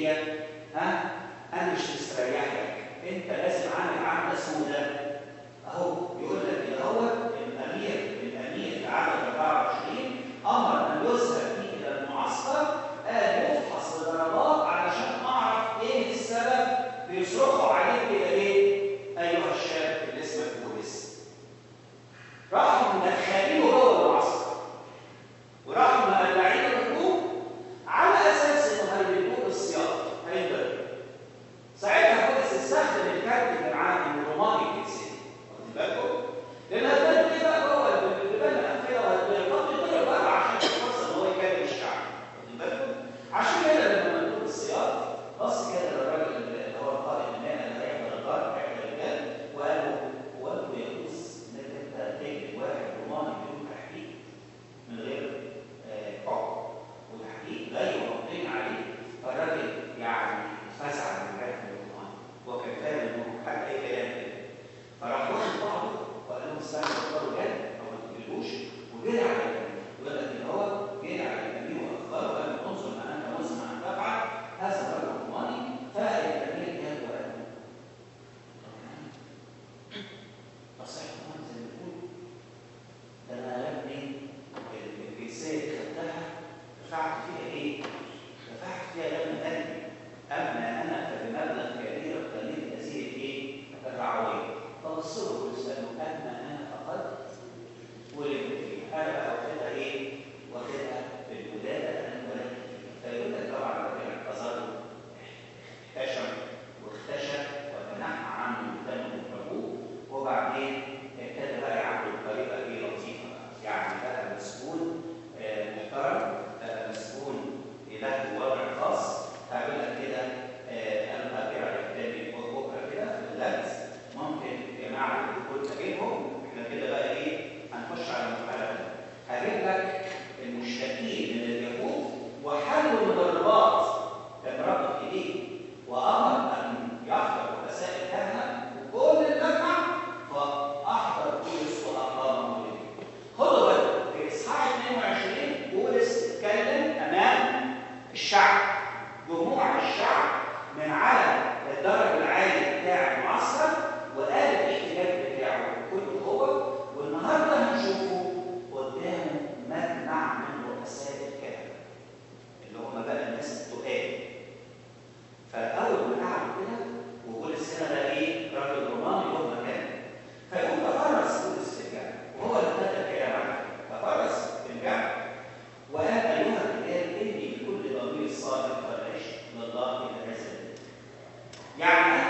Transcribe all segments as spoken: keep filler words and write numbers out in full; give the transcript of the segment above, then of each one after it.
هي ها انا مش مستريحك، انت لازم عامل عامله سوداء. اهو يقول لك كده هو الامير الامير في عدد أربعة وعشرين امر ان يذهب فيه الى المعسكر، قال يفحص الضربات علشان اعرف ايه السبب بيصرخوا عليك كده ليه؟ ايها الشاب اللي اسمك بوليس. راحوا مدخلينه جوه المعسكر وراحوا مقلعين الهجوم على اساس انه هيدوه بالسياط هيضرب. ساعتها بوليس استخدم الكارت اللي معاه من الروماني الجنسي، واخدين بالكم؟ لان هتبان ايه بقى جوه البيبان الانفيه وهتضرب يضرب بقى عشان يفرص ان هو يكلم الشعب، واخدين بالكم؟ عشان كده لما مندوب السياط بص كده للراجل اللي هو القائد المهني اللي هيحضر الضرب هيحضر الرجال وقال له هو انتوا يجوز انك انت تجلد واحد روماني بدون تحقيق من غير حكم وتحقيق غير مبني عليه؟ فالراجل يعني اتفزع من ريحه الروماني وكان فاهم انه حاجه اي كلام كده، فراح واخد بعضه وقال لهم استنوا اختاروا جد او ما تجلدوش وجري على الامير. يقول لك ان هو جري على الامير واخبره وقال له انظر ما انت مسمع ان تفعل هذا الرجل الروماني. فالامير جاب وقال له تصح زي ما بيقولوا ده انا يا ابني الجنسيه اللي خدتها دفعت فيها ايه؟ دفعت فيها دم قلبي. اما انا فبمبلغ كبير اقتنيت هذه الايه؟ الرعويه. فبص له ويساله اما انا فقد ولدت فيها، انا بقى واخدها ايه؟ واخدها بالولاده انا ولدت فيها. فيقول لك طبعا ربنا اعتذر له احتشم واختشى وتنحى عنه الدم من ابوه، وبعدين ابتدى بقى يعامله بطريقه ايه لطيفه بقى، يعني بقى مسؤول آه محترم، بقى مسؤول له وضع خاص. هقول لك كده آه انا هرجع لك تاني بكره كده في اللبس، ممكن يا جماعه الكل تجيبهم احنا كده بقى ايه هنخش على المحاضره. هجيب لك المشتكين من اليهود وحلوا المضربات كان ربط ايديه وامر ان يحضر رؤساء الكهنه وكل المجمع، فاحضر بولس واقامه وليه. خدوا بالكم في اصحاح اثنين وعشرين بولس اتكلم امام الشعب، جموع الشعب من على الدرج العالي بتاع المعسكر وقال الاحتجاج بتاعه بكل قوه. والنهارده هنشوفه قدام مجمع من رؤساء الكهنه اللي هم بقى الناس التقال. فاول ما قعدوا كده وبولس هنا ده ايه؟ راجل روماني له مكان، فيقوم تفرس بولس في الجامع وهو اللي ابتدى الكلام عنه. تفرس في الجامع وقال ايها الرجال اني بكل ضمير صادق والعشق لله الى هذا البيت. يعني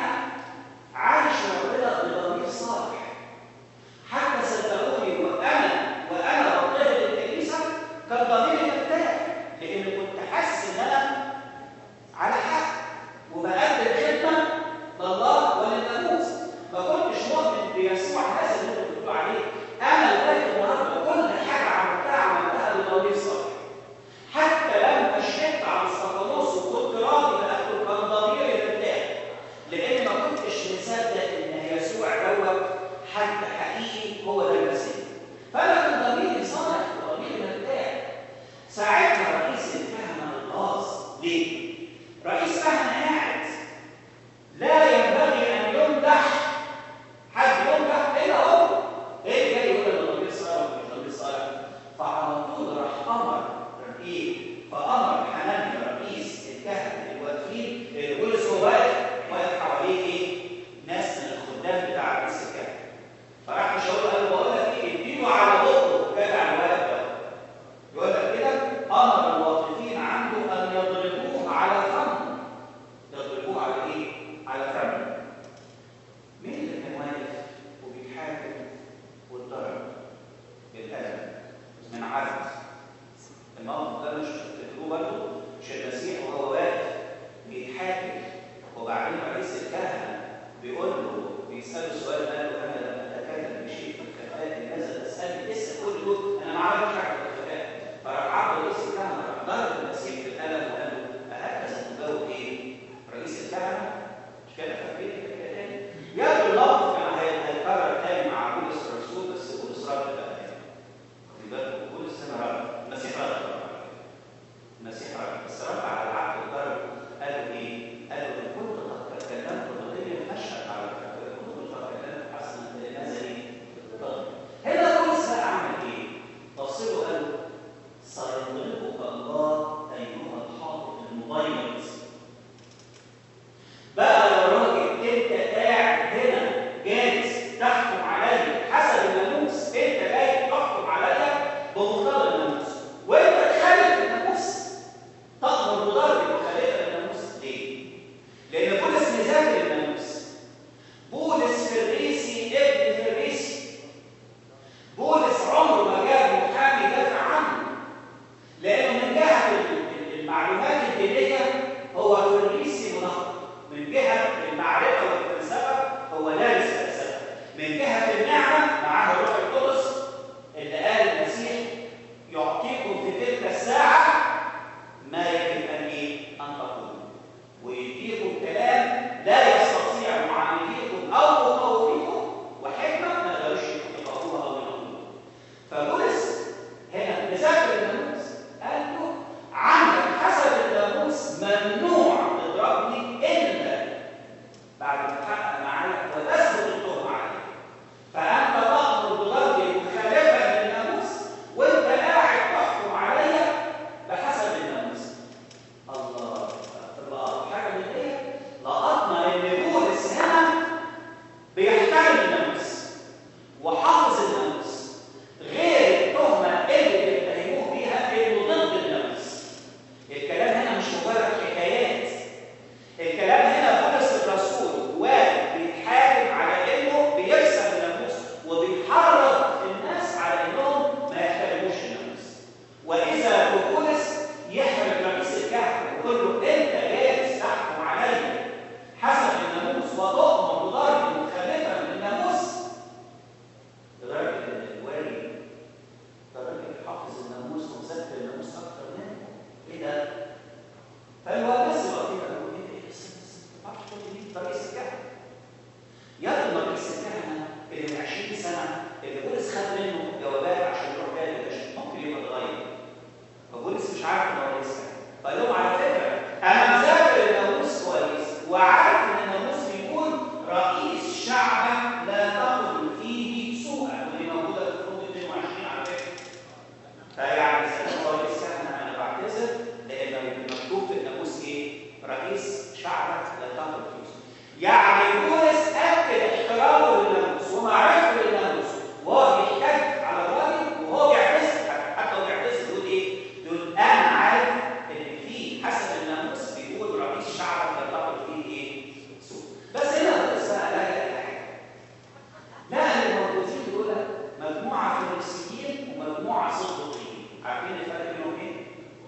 رئيس شعبك يلتقط يوسف. يعني بولس اكد احترامه للناموس ومعرفته للناموس وهو بيحتج على الراجل وهو بيعتذر، حتى هو بيعتذر يقول ايه؟ يقول انا عارف ان في حسب الناموس بيقول رئيس شعبك يلتقط فيه ايه؟ سوء. بس هنا بولس بقى لجأ الى حاجه. لا الموجودين دول مجموعه فريسيين ومجموعه صدوقيين. عارفين الفرق بينهم ايه؟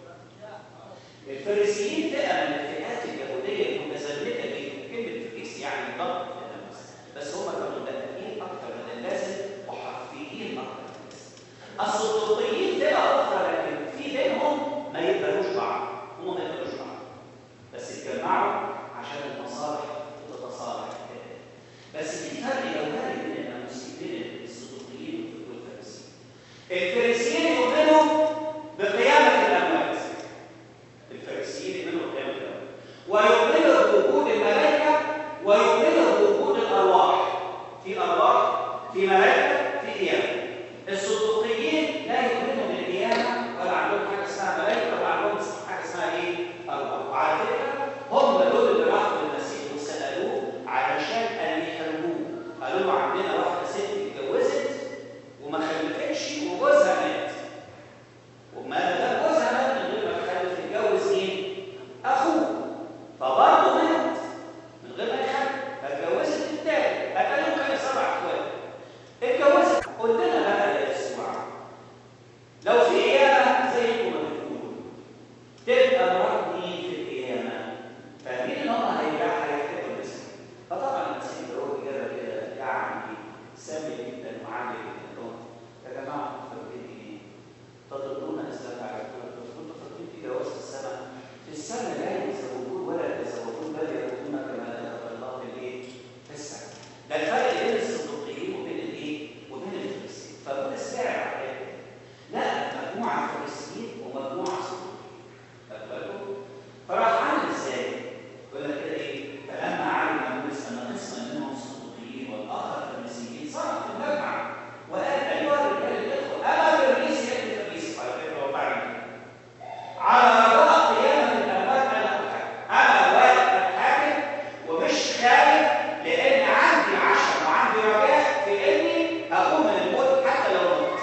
الفريسيين فئه من الفئات اليهوديه المتزمته جدا، كلمه فريس يعني ضبط الناموس، بس هم كانوا دقيقين اكثر من اللازم وحرفيين اكثر من اللازم. الصدوقيين فئه اخرى لكن في بينهم ما يقبلوش بعض، هم ما يقبلوش بعض بس يتجمعوا عشان المصالح تتصالح. بس في فرق جوهري بين الناموسيين بين الصدوقيين والفريسيين. الفريسيين يؤمنوا بقيامه الاموات، الفريسيين يؤمنوا بقيامه الاموات ويؤمنوا بوجود الملائكه ويؤمنوا بوجود الارواح، في ارواح في ملائكه في قيامه. الصدوقيين لا يؤمنوا بالقيامه ولا عندهم حاجه اسمها ملائكه ولا عندهم حاجه اسمها ايه؟ ارواح. وعلى فكره هم دول اللي راحوا للمسيح وسالوه علشان ان يحرموه، قالوا له عندنا واحده ست اتجوزت وما خلفتش وجوزها مات، وما دام جوزها مات من غير ما تخلف تتجوز مين؟ اخوه، فبرضه مات من غير ما يخلف فاتجوزت التاني، اتقالوا كان سبع اخوات اتجوزت. قلت لنا بقى يا يسوع لو في قيامه زيكم ما بتقولوا تبقى مرات مين في القيامه؟ فاهمين ان هم هيرجعوا هيحتاجوا المسيح. فطبعا المسيح بيقول اجابه كده يعني سامي جدا وعالي جدا. يا جماعه فاكرين ايه؟ تضلون اسلام على كل كنتوا فاكرين في جواز في السماء؟ في السماء لا يتزوجون ولا يتزوجون بل يكونون كما ذكر الله في الايه؟ في السماء. ده الفرق بين الصدوقيين وبين الايه؟ وبين الفريسيين. فبولس باع على لا مجموعه فريسيين ومجموعه صدوقيين. فراح عامل ازاي؟ يقول لك كده ايه؟ فلما علم بولس ان قسما منهم صدوقيين والاخر فريسيين صار في المجمع وقال ايها الرجال اللي ادخل انا فريسي ابن فريسي. على فكره هو بعد على رجاء قيامه الاموات انا اتحاكم، انا واقف اتحاكم ومش خايف لان عندي عشم وعندي رجاء في اني اقوم من الموت حتى لو مت.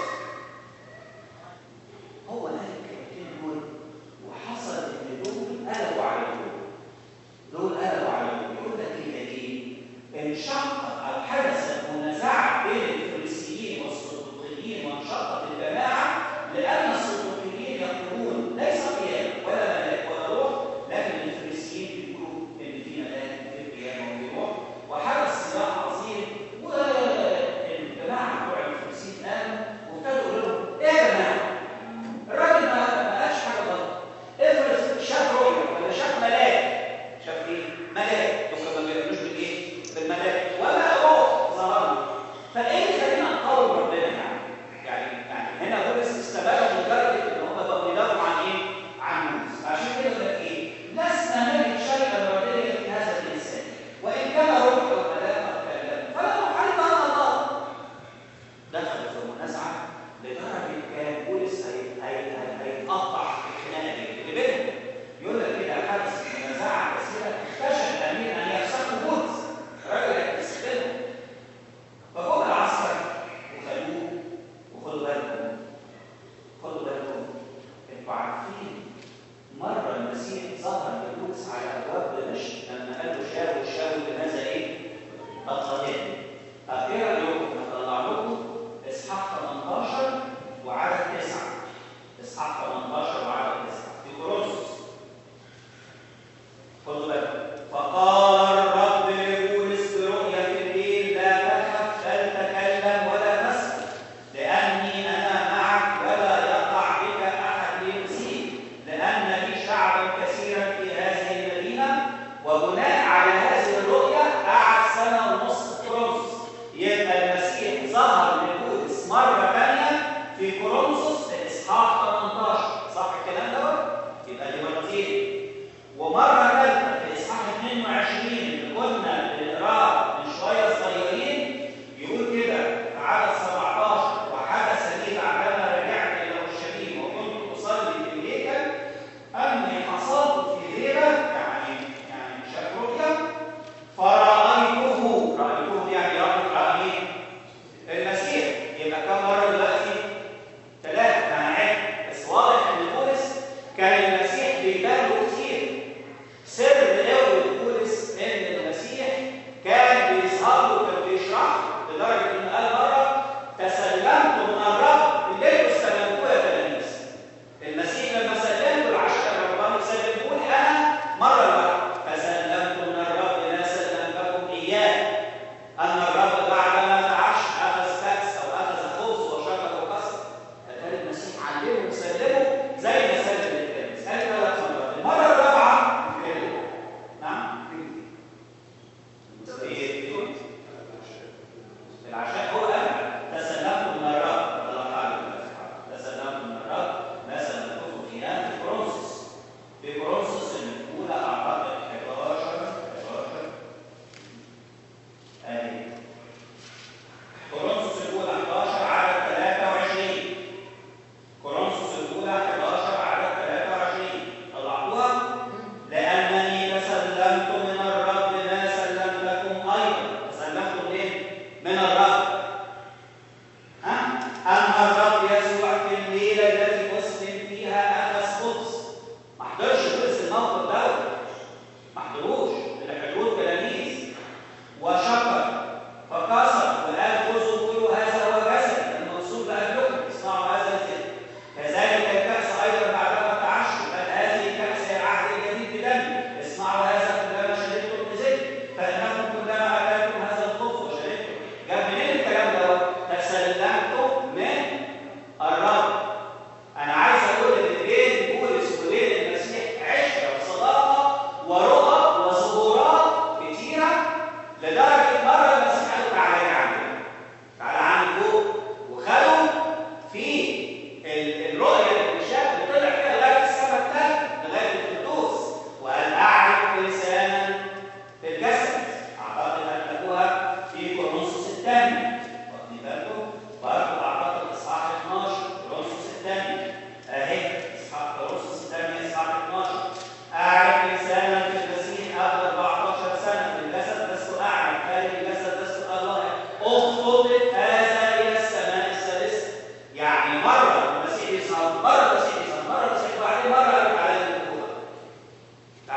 هو قال الكلمتين دول وحصل ان دول قلبوا على دول، دول قلبوا على دول. يقول لك كده ايه؟ انشقت او حدثت منازعه بين الفريسيين والصدوقيين وانشقت الجماعه لان الصدوقيين يقولون ليس قيامه ولا ملاك ولا روح، لكن الفريسيين بيقولوا ان في ملاك وفي قيامه وفي روح. وحدث صراع عظيم والجماعه بتوع الفريسيين قاموا وابتدوا يقولوا لهم ايه يا جماعه؟ الراجل ما ما قالش حاجه غلط، افرض شاف رؤيه ولا شاف ملاك، شاف ايه؟ ملاك، دول ما بيقولوش بالايه؟ بالملاك ولا روح ظهر. فايه خلينا نقاوم ربنا يعني؟ يعني يعني هنا بولس استبانوا لدرجه ان هم بقوا يدافعوا عن ايه؟ عن الناس. عشان كده يقول لك ايه؟ لسنا نجد شيئا رديا في هذا الانسان وان كان روح وملاك قد كلم فلا نحارب ان الله. دخلوا في منازعه لدرجه كان بولس هيتقطع في الخناقه اللي بينهم. يقول لك كده حدث منازعه كثيره اكتشف الامير ان يفسخوا بولس، الراجل هيستسلمهم. فجم العسكر وخلوه. وخدوا بالكم خدوا بالكم انتوا عارفين مره المسيح ظهر لبولس على ابواب دمشق لما قال له شاول شاول لماذا ايه؟ بطلتني. طب ايه رايكم نطلع لكم اصحاح ثمانية عشر وعدد تسعة. اصحاح ثمانية عشر وعدد تسعة في كورنثوس. خدوا بالكم. فقال الرب لبولس برؤيا في الليل لا تخف بل تكلم ولا تسكت لاني انا معك ولا يقع بك احد ليؤذيك لان لي شعبا كثيرا في هذه المدينه. وبناء على هذه الرؤيا قعد سنه ونص في كورنثوس. يبقى المسيح ظهر لبولس مره ثانيه في كورنثوس في اصحاح ثمانية عشر. صح الكلام دوت؟ يبقى دي مرتين. ومره ثالثه في اصحاح اثنين وعشرين اللي كنا بنقراه من شويه صغيرين يقول كده في عدد سبعة عشر وحدث لي بعدما رجعت الى اورشليم وكنت اصلي في الهيكل اني حصلت في ليله، يعني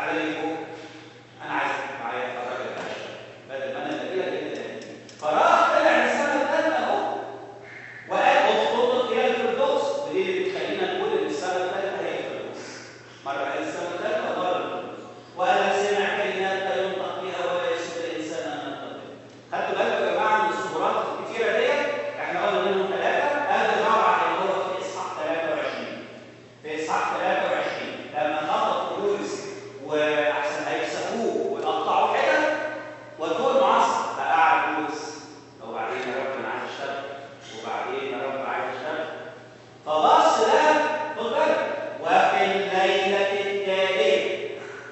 حد اللي فوق انا عايزك معايا الراجل ده بدل ما انا اللي اجي لك. فراح طلع السنه الثالثه اهو وقال اخطط الى الفردوس. ودي اللي بتخلينا نقول ان السنه الثالثه هي الفردوس. مره قال السنه الثالثه ومره الفردوس. وقال سمع كلمات لا ينطق بها ولا يسد الانسان ان ينطق بها. خدتوا بالكم يا جماعه من الصورات الكتيره ديت؟ احنا قلنا منهم ثلاثه. هذا الرابعه اللي هو في اصحاح ثلاثة وعشرين. في اصحاح ثلاثة وعشرين لما خطط بولس واحسن هيكسبوه ويقطعوا حتت ودول معصر فقعد بولس. وبعدين يا رب انا عايز اشتغل، وبعدين يا رب عايز اشتغل. فبص ده خد بالك وفي الليله التاليه.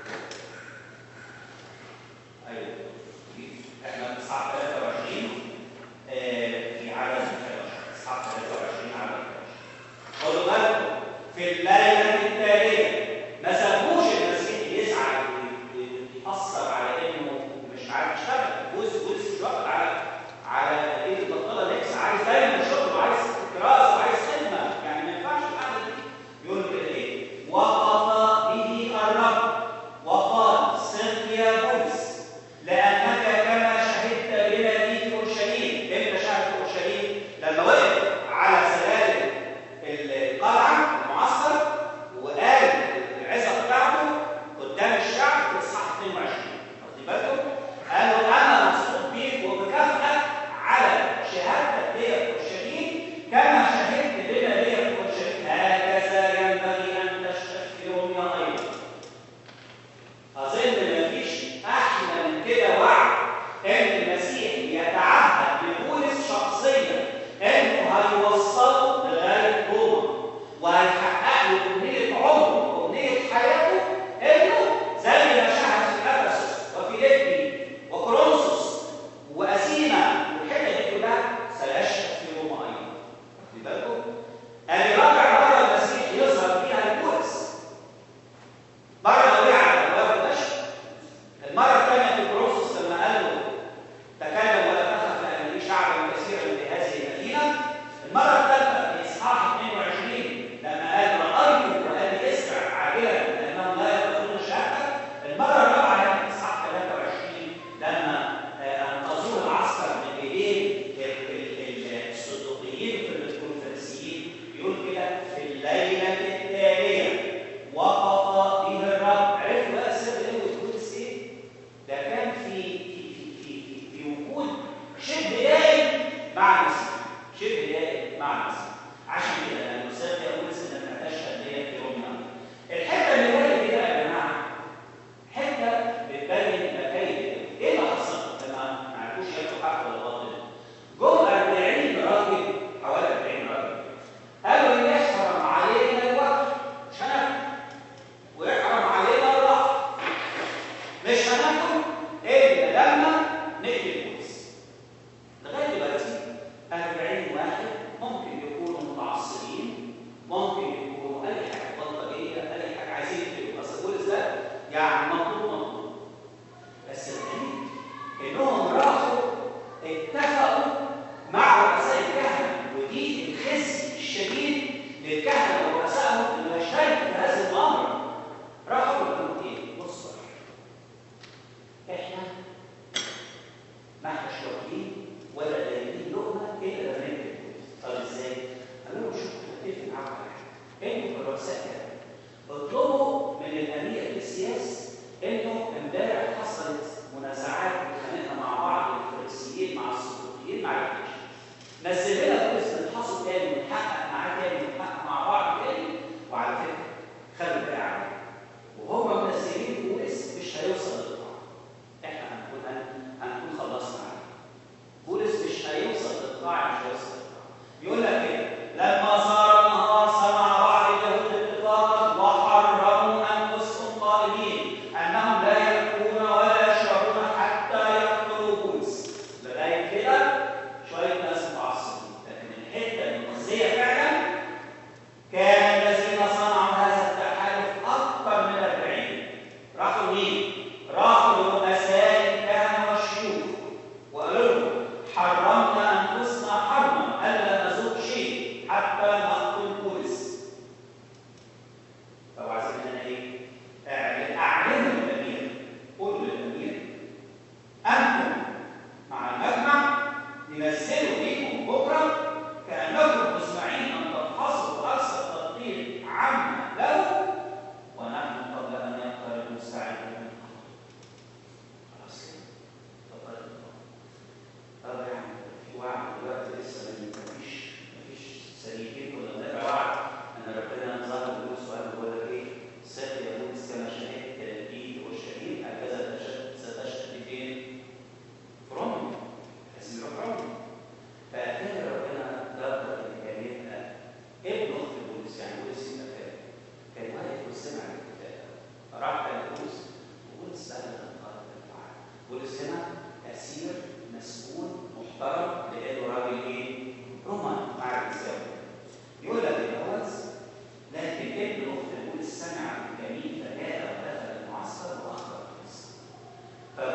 ايوه احنا في اصحاح ثلاثة وعشرين في عدد اصحاح ثلاثة وعشرين عدد خدوا بالكم في الليله التاليه ما سابوش المسيح يزعل ويأثر على انه مش عارف يشتغل. بولس بولس مش واخد على على ايه البطاله لبس، عايز دايما شغل وعايز دراسه وعايز خدمه، يعني ما ينفعش القعده دي. يقول كده ايه؟ وقف به الرب وقال صدق يا بولس لانك كما شهدت بنا في اورشليم. امتى شهد في اورشليم؟ لما وقف على سلالم القلعه المعسكر وقال العظه بتاعته قدام الشعب في اصحاح اثنين وعشرين. واخدين بالكم؟ قالوا انا مبسوط بيك وبكافئك على شهادتك ليا في اورشليم كما شهدت بنا ليا في اورشليم، هكذا ينبغي ان تشهدهم يا ايضا. اظن مفيش احلى من كده وعد ان المسيح يتعهد لبولس شخصيا انه هيوصله لغايه روما وهيحقق له امنيه عمره وامنيه حياته، انه زي ما شهد في افسس وفيليبي وكورنثوس واثينا والحته دي كلها سيشهد في روما ايضا. واخدين بالكم؟ ادي رابع مره المسيح يظهر فيها لبولس. مره الاولى على ابواب دمشق، المره الثانيه في كورنثوس لما قال له تكلم ولا تخف لان لي شعبا كثيرا في هذه المدينه. المره الثالثه في اصحاح اثنين وعشرين لما قال رايت وقال لي اسرع عاجلا لانهم لا يقبلون شهادتك. المره الرابعه هنا في اصحاح ثلاثة وعشرين لما انقذوه العسكر من ايدين الصدوقيين والفريسيين. يقول كده في الليله التاليه وقف به الرب. عرفوا بقى السر ايه وبولس ايه؟ ده كان في في في في, في وجود شبه دائم مع المسيح، شبه دائم مع المسيح. عشان كده لما السر يا بولس انك تشهد ليا في روما. الحته اللي جايه دي بقى يا جماعه حته بتبين مكايد ايه اللي حصل لما ما عرفوش ياخدوا حق ولا باطل. جم أربعين راجل، حوالي أربعين راجل، قالوا ان يحرم علينا الوقت مش هناكل، ويحرم علينا الراحه مش هناكل الا لما نقتل بولس. لغايه دلوقتي أربعين واحد ممكن يكونوا متعصبين، ممكن يكونوا اي حاجه بلطجيه، اي حاجه عايزين يقتلوا. اصل بولس ده يعني مطلوب مطلوب. بس الغريب انهم راحوا اتفقوا مع رؤساء الكهنه، ودي الخزي الشديد للكهنه ورؤسائهم انه يشتركوا في هذه المؤامره. راحوا يقولوا ايه؟ بصوا احنا ما احناش واكلين ولا لاقيين لقمه الا لما نقتل بولس. طب ازاي؟ قالوا لهم شوفوا نتفق معاكم على حاجه، انتوا كرؤساء كهنه اطلبوا من الامير السياسي انه امبارح حصلت منازعات وخانقنا مع بعض الفريسيين مع الصدوقيين مع الجيش. نزل لنا بولس نتحصل تاني ونحقق معاه تاني ونحقق مع بعض تاني. وعلى فكره خلوا بالي عليه وهم منزلين بولس مش هيوصل للقاع. احنا هنكون هنكون خلصنا عليه. بولس مش هيوصل للقاع، مش هيوصل للقاع. يقول لك كده لما صار النهار صنع بعض اليهود اتفاقا وحرموا انفسهم قائلين انهم لا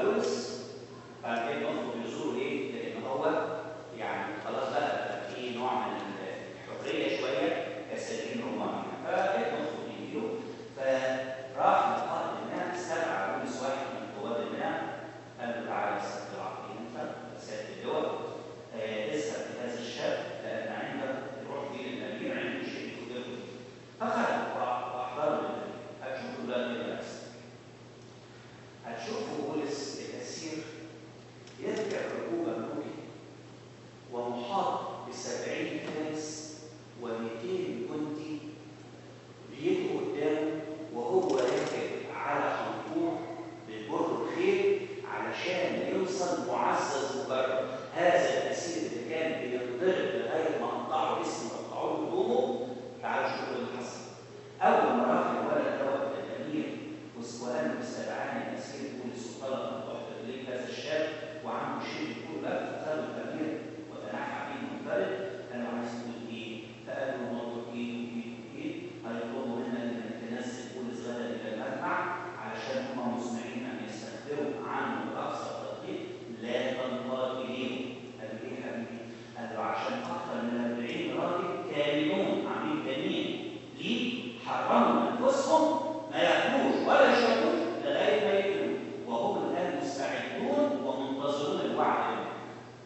بولس بعد كده نطلب يزوروا ليه؟ لان هو يعني خلاص بقى في نوع من الحريه شويه كسجين روماني، فنطلب يجيله. فراح لقاء الماء، استدعى بولس واحد من قواد الماء، قال له تعالى سيد العقيل انت سيد اللواء، اذهب لهذا الشاب لان عندك روح دين الامير عنده شيء يخبره. فخرج واحضره للامير. هتشوفوا دلوقتي اللي بيحصل. هتشوفوا بولس الاسير يرجع ركوب ملوكي ومحاط بسبعين فارس ومئتين جندي بيجوا قدامه، وهو راكب على حنطور بيجر الخيل علشان يوصل معزز مجرد. هذا الاسير اللي كان بينضرب لغايه ما قطعوا جسمه وقطعوا له هدومه. تعالوا شوفوا اللي حصل. اول ما راح الولد دوت للامير وقال له استدعاني الاسير بولس وطلب ان تحضر لي هذا الشاب وعنده شيء يقول لا، فقال الامير وتنحى فيه منفرد. قال له عايز تقول ايه؟ فقال له موضوع ايه وايه وايه؟ هيطلبوا منك انك تنزل بولس غدا الى المجمع علشان هم مصنعين ان يستخبروا عنه باقصى التدقيق، لا تنقاد اليهم. قال له ايه يا حبيبي؟ قال له عشان اكثر من أربعين راجل كاملون عاملين جميل ليه حرموا انفسهم ما ياكلوش ولا يشربوش لغايه ما ياكلوا، وهم الان مستعدون ومنتظرون الوعد منه.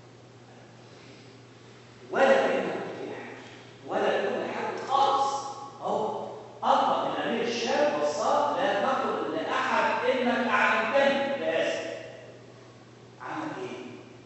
ولا كانه كل حاجه ولا كل حاجه خالص. اهو اطلق الامير الشاب وصاه لا تقل لاحد انك اعلمتني باسم. عمل ايه؟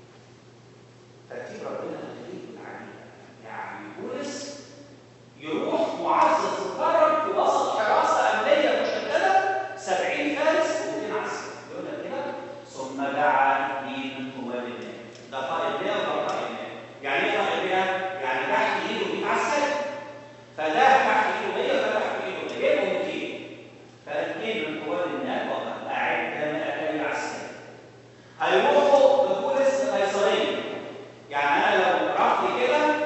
ترتيب ربنا الغريب العجيب. يعني بولس يروح معزز مكرم في وسط حراسه امنيه مشدده، سبعين فارس ومئتين عسكري. يقول لك كده ثم دعا اثنين من قواد الماء. ده قائد ماء وده قائد ماء. يعني ايه قائد ماء؟ يعني تحت ايده مئة عسكري. فده تحت ايده مية وده تحت ايده مية ومئتين. فاثنين من قواد الماء وقد اعد مئتين عسكري هيروحوا ببولس لقيصريه. يعني انا لو رحت كده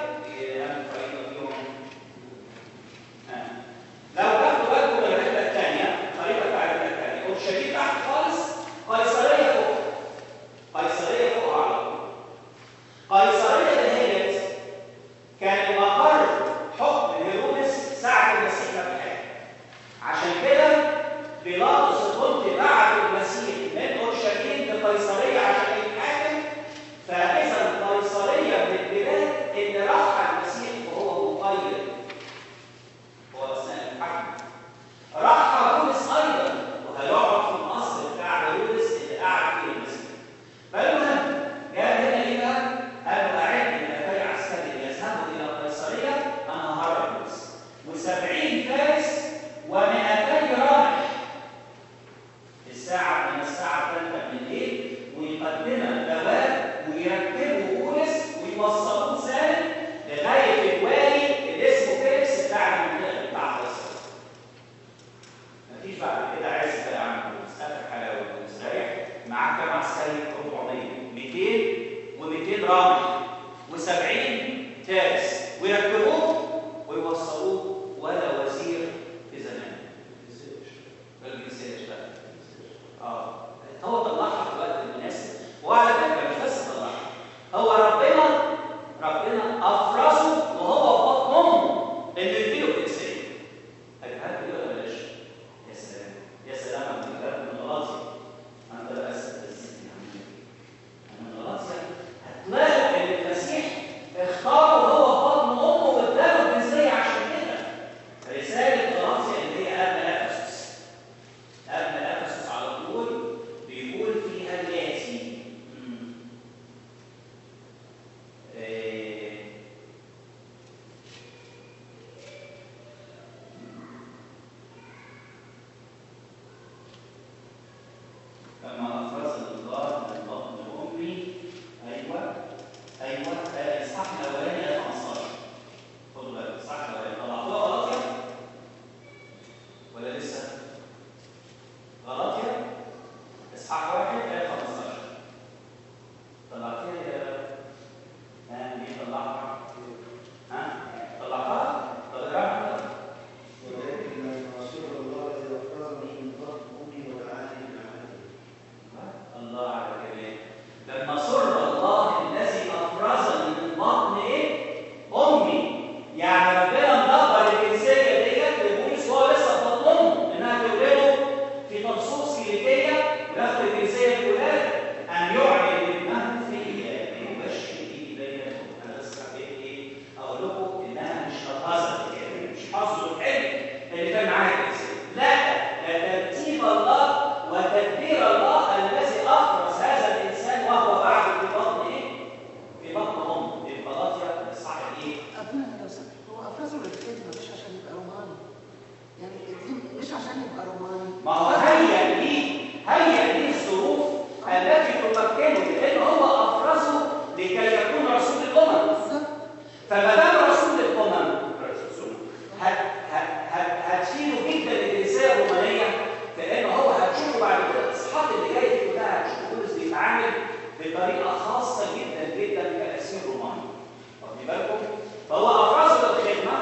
لو تاخدوا بالكم من الرحله الثانيه، الخريطه بتاع الرحله الثانيه، اورشليم تحت خالص، قيصريه فوق. قيصريه فوق على طول. قيصريه دهيت كان مقر حكم هيرودس ساعه المسيح ما اتحاكم. عشان كده بيلاطس القبطي بعت المسيح من اورشليم لقيصريه عشان يتحاكم. فاذا قيصريه من البلاد اللي راحها المسيح وهو مقيد هو اثناء الحكم. راح بولس ايضا وهيقعد في القصر بتاع هيرودس اللي قاعد فيه المسيح. فالمهم جاء هنا ايه بقى؟ قال له اعد مئتي عسكري يذهبوا الى قيصريه، انا ههرب بولس، وسبعين فارس ومئتي رامح الساعه من الساعه الثالثه من الليل، ويقدموا دواب ويركبوا بولس ويوصلوه سالم لغايه الوادي اللي اسمه فيليكس بتاع المنطقه بتاع قيصريه. مفيش بعد كده عايز بقى عن بولس، اخر حاجه بولس رايح معاه كام عسكري؟ أربعمية، مئتين و200 رامح وسبعين فارس، ويركبوه ويوصلوه ولا وزير في زمان. الجنسيه بقى اه هو طلعها في الوقت المناسب. وعلى فكره مش بس طلعها، هو ربنا ربنا افرزه وهو في بطن امه انه يديله الجنسيه. هجيبها لك كده ولا بلاش؟ يا سلام يا سلام على الكلام من غلاطي. انا بقى استاذني من غلاطي. هتلاقوا ان المسيح اختاره هو في بطن امه واداله الجنسيه. عشان كده رساله غلاطي اللي هي قبل افسس قبل افسس على طول بيقول فيها الاتي إيه كما افرزني الله من بطن امي. ايوه ايوه الاصحاح الاولاني ايه خمستاشر. خدوا بالك الاصحاح الاولاني طلعتوها غلطيه ولا لسه؟ غلطيه اصحاح واحد ايه خمستاشر طلعتيها يا ها مين طلعها؟ ها طلعتها؟ طب اقراها. ولكن رسول الله اذا افرزني من بطن امي ودعاني بالعمل. الله الاصحاحات اللي جايه دي كلها هتشوف بولس بيتعامل بطريقه خاصه جدا جدا كاسير روماني. واخدين بالكم؟ فهو افرزه للخدمه،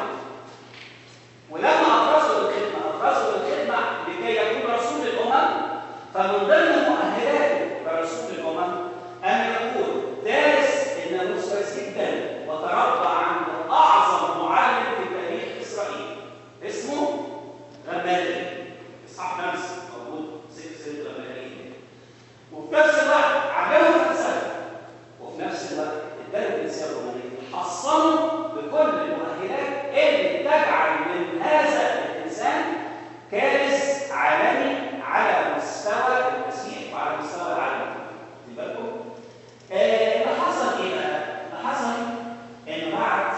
ولما افرزه للخدمه افرزه للخدمه لكي يكون رسول للامم. فمن ضمن مؤهلاته كرسول للامم ان يكون دارس الناموس كويس جدا وتربى عند اعظم معلم في تاريخ اسرائيل اسمه غماليل. اصحاح خمسه موجود سلسله غماليل. وفي نفس الوقت عمله فلسفه، وفي نفس الوقت اداله الجنسيه الرومانيه، حصنه بكل المؤهلات اللي تجعل من هذا الانسان كارث عالمي على مستوى المسيح وعلى مستوى العالم. خدوا بالكم؟ آه اللي حصل ايه بقى؟ اللي حصل انه بعت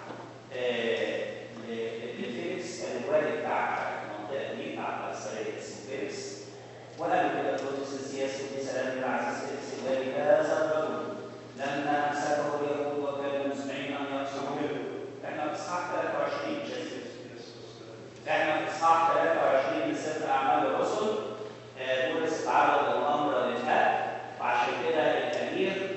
آه لفيليكس الوالي بتاع المنطقه دي بتاع قيصريه اسمه فيليكس، وقال له كده بطرس السياسي بسلام العزيز فيليكس الوالي هذا الرجل لما امسكه اليهود وكانوا مسمعين ان يقصروا. احنا في اصحاح ثلاثة وعشرين مش احنا في اصحاح ثلاثة وعشرين من سفر اعمال الرسل. آه بولس تعرض الامر للهدم، وعشان كده الامير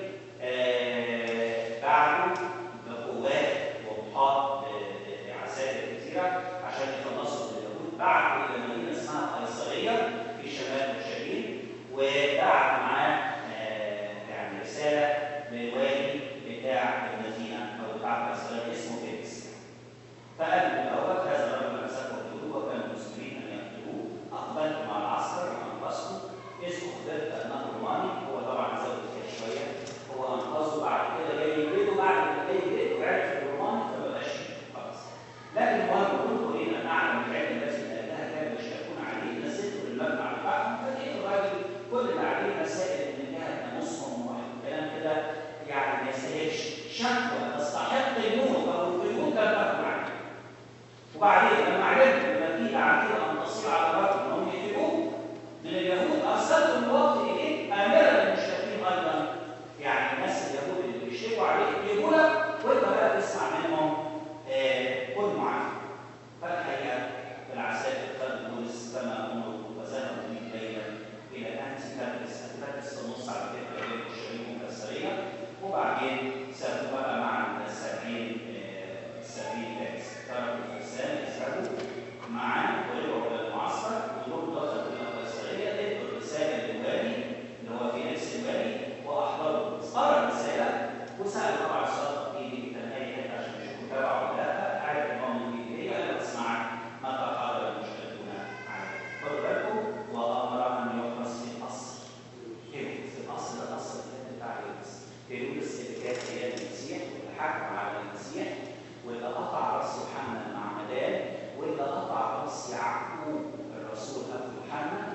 آه بعته بقوات ومحاط بعساكر كثيره عشان يخلصوا من اليهود. بعته الى مدينه اسمها قيصريه في شمال اورشليم، وبعت معاه آه يعني رساله للوالي بتاع المدينه او بتاع قيصريه اسمه فيليكس. فقال له الاول هذا الرجل امسكه اليهود وكانوا مسلمين ان يقتلوه، اقبلت مع العسكر وانقذته اذ اخبرت انه روماني. هو طبعا زود فيها شويه، هو انقذه بعد كده جاي يجلده، بعد ما جاي يجلده عرف الروماني فما بقاش خلاص. لكن المهم كنت اريد ان اعلم العلم الذي اهلها كانوا يشتكون عليه، نزلته للمجمع بتاعهم فلقيت الراجل كل اللي عليه مسائل من جهه ناموسهم وكلام كده يعني ما يستاهلش شكوى تستحق الموت او القيود لم تكن عليه. وبعدين لما علمت بمكيد عتيقه ان تصير على الرجل انهم يقتلوه من اليهود، ارسلت الوقت اليه امرا للمشتكين ايضا، يعني الناس اليهود اللي بيشتكوا عليه يجوا لك وانت بقى تسمع منهم آه كل معافى. فالحقيقه العساكر خدوا بولس كما امروا وذهبوا به ليلا الى انتيباتريس. انتيباتريس في النص على فكره بين اورشليم وقيصريه، وبعدين سافروا بقى مع السبعين آه السبعين فارس، تركوا الفرسان يذهبوا معاه ورجعوا الى المعسكر ودول دخلوا الى قيصريه. ادوا الرساله للوالي اللي هو فيليكس الوالي واحضروا قرا الرساله وسالوا طبعا السؤال ايه دي كان اي حته عشان يشوفوا تبعه ولا لا. عارف ان هو من ايه؟ قال له اسمعك متى حضر المشتكون عليه. خدوا بالكم وامر ان يحرس في القصر. هيرودس القصر ده القصر بتاع هيرودس. هيرودس اللي كانت ايام المسيح والحكم على المسيح، واللي قطع راس يوحنا المعمدان، واللي قطع راس يعقوب الرسول ابو يوحنا،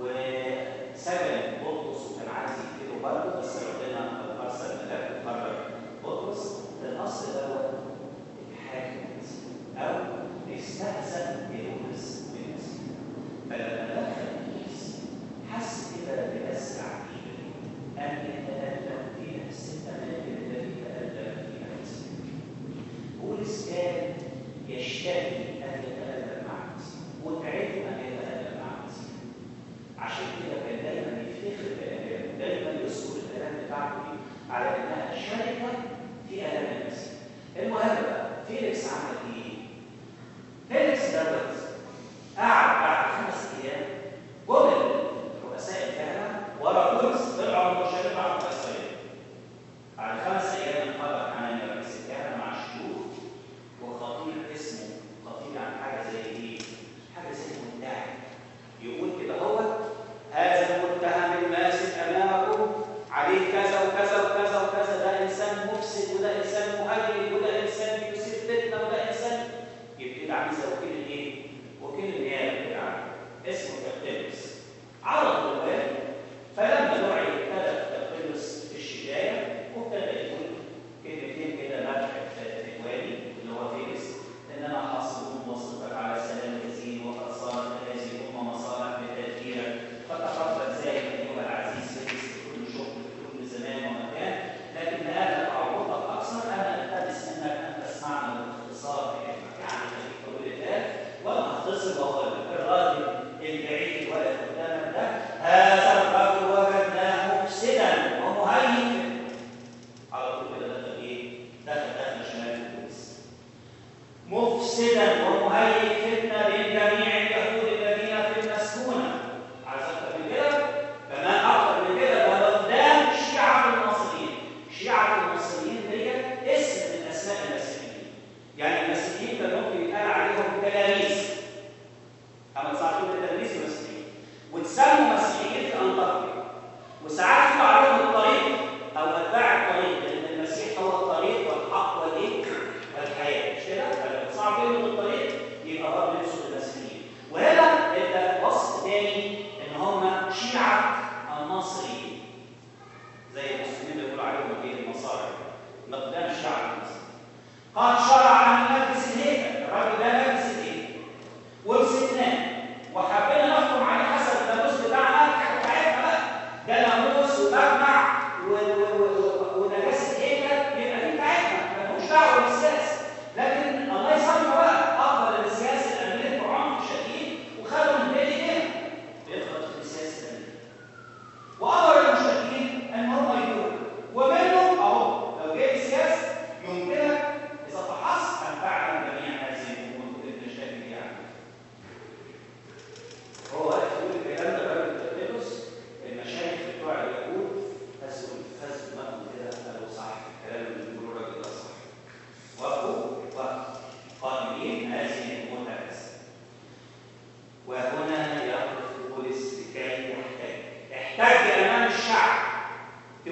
وسجن بطرس وكان عايز يقتله برضه بس ربنا ارسل ملاك وقرر بطرس. القصر دوت اتحاكم او استهزأ هيرودس بالمسيح. فلما دخل الكنيسه حس كده بأسر عجيب ان يتألم في نفس الاماكن التي تألم فيها المسيح. بولس كان يشتهي ان يتألم مع المسيح، متعبه ان يتألم مع المسيح. عشان كده كان دايما يفتخر بآلامه، دايما يذكر الآلام بتاعته على انها شركه في آلام المسيح. المهم بقى فيليكس عمل ايه؟ فيليكس دوت قعد بعد خمس ايام جمل رؤساء الكهنه ورا بولس طلعوا من اورشليم على قيصريه. بعد خمس ايام انقضى حنانيا رئيس الكهنه مع الشيوخ وخطيب اسمه خطيب، عن حاجه زي ايه؟ حاجه زي المتهم. يقول كده هو هذا المتهم الماسك امامكم عليه كذا وكذا وكذا وكذا، ده انسان مفسد وده انسان مهلك وده انسان بيثير فتنه وده انسان. يبتدي عامل زي وكيل الايه؟ وكيل النيابه كده اسمه كابتنس. عرض الوالي، فلما دعي ابتدى كابتنس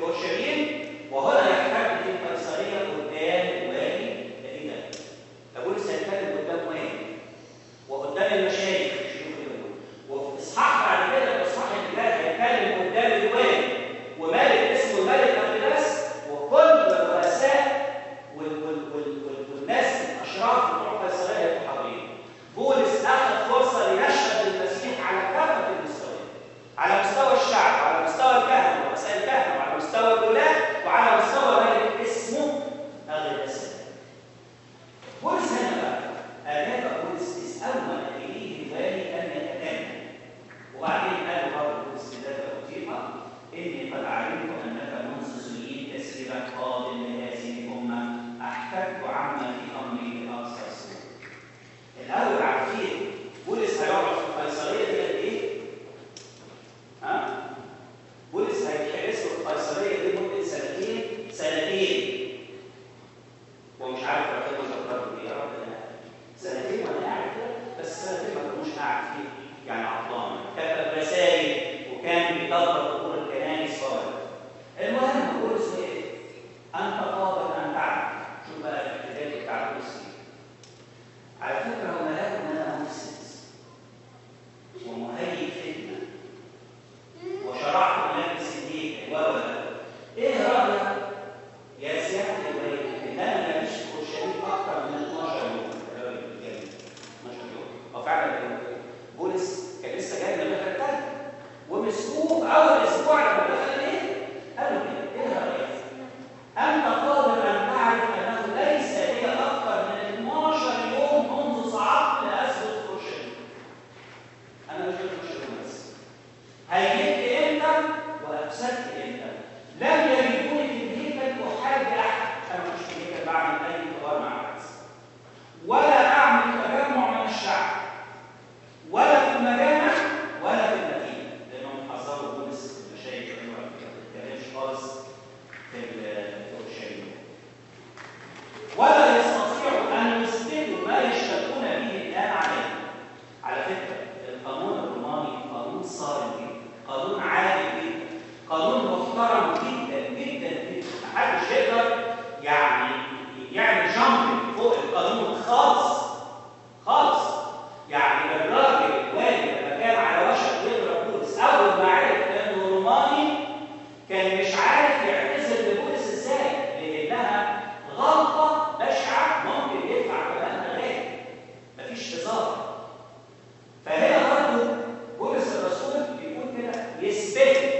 في اورشليم، وهنا يحتج في القيصريه قدام الوالي. ده ايه ده؟ ده بولس هيتكلم قدام والي وقدام المشايخ شوفوا كده، وفي اصحاح بعد كده الاصحاح اللي جاي هيتكلم قدام الوالي وملك اسمه الملك أرخلاس وكل الرؤساء والناس الاشراف بتوع قيصريه هيبقوا حاضرين. بولس اخذ فرصه ليشهد للمسيح على كافه المستويات، على مستوى الشعب وعلى مستوى الكهنه ورؤساء الكهنه وعلى مستوى الولاة وعلى مستوى ملك اسمه أرخلاس. بولس هنا بقى أجاب بولس إذ أومأ إليه الوالي أن يتكلم، وبعدين قال برضه بولس كتابة لطيفة: إني قد علمت أنك منذ سنين كثيرة قاد لهذه الأمة أحتجت عما في أمري لأقصى السنين. الأول عارفين بولس هيقعد في القيصرية دي قد إيه؟ ها؟ بولس هيتحبس في القيصرية دي مدة سنتين سنتين ومش عارف ربنا ذكرته ايه يا رب. سنتين وانا قاعد كده، بس سنتين ما كنتش قاعد فيه يعني عطلان، كتب رسائل وكان بيدبر امور الكنائس صالح. المهم بولس ايه؟ انت قابل ان تعلم. شوف بقى الابتدائي بتاع بولس ايه. على فكره هو قال ان انا مفسد ومهيئ فتنه وشرعت ملابس الدين و ايه رايك يا سياده الوالي ان انا ما فيش في اورشليم اكثر من اتناشر يوم؟ اتناشر يوم. هو فعلا بولس كان لسه جاي من الرحله الثالثه ومسكوه في اول اسبوع لما دخل ايه؟ قال له كده: ايه رايك؟ انت قادر ان تعرف انه ليس لي اكثر من اتناشر يوم منذ صعدت لاثبت في اورشليم. انا مش اتناشر يوم بس، هيجيت امتى وافسدت امتى؟ لم يجدوني في الهيكل احارب احد، انا مش في الهيكل بعمل اي حوار مع احد، ولا اعمل تجمع من الشعب، ولا في المجامع ولا في المدينه، لانهم حذروا بولس المشايخ انه ما تتكلمش خالص في اورشليم. ولا يستطيعوا ان يثبتوا ما يشتكون به الان عليه. على فكره القانون الروماني قانون صارم جدا، قانون عادل جدا، قانون محترم جدا جدا جدا، محدش يقدر يعني يعمل جامب فوق القانون خالص خالص. يعني الراجل الوالي لما كان على وشك يضرب بولس، اول ما عرف انه روماني كان مش عارف يعتذر لبولس ازاي، لانها غلطه بشعه ممكن يدفع ثمنها غالي، مفيش هزار. فهنا برضه بولس الرسول بيقول كده: يثبت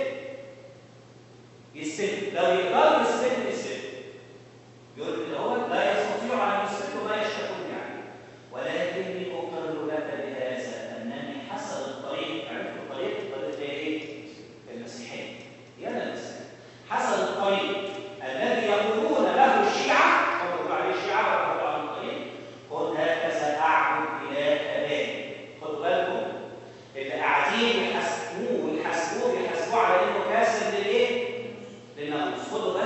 يثبت لو يقدر يثبت يثبت. يقول كده: هو لا يستطيع ان يثبتوا ما يشتكون يعني، ولكني اقرر لك بهذا انني حسب الطريق. عرفت الطريق؟ الطريق ده ايه؟ المسيحيه. يلا المسيحيه حسب الطريق الذي يقولون له الشيعه، قالوا عليه الشيعه وقالوا على الطريق، قل هكذا اعبد اله ابائي. خدوا بالكم اللي قاعدين يحاسبوه ويحاسبوه بيحاسبوه على انه كاسر للايه؟ للناموس. خدوا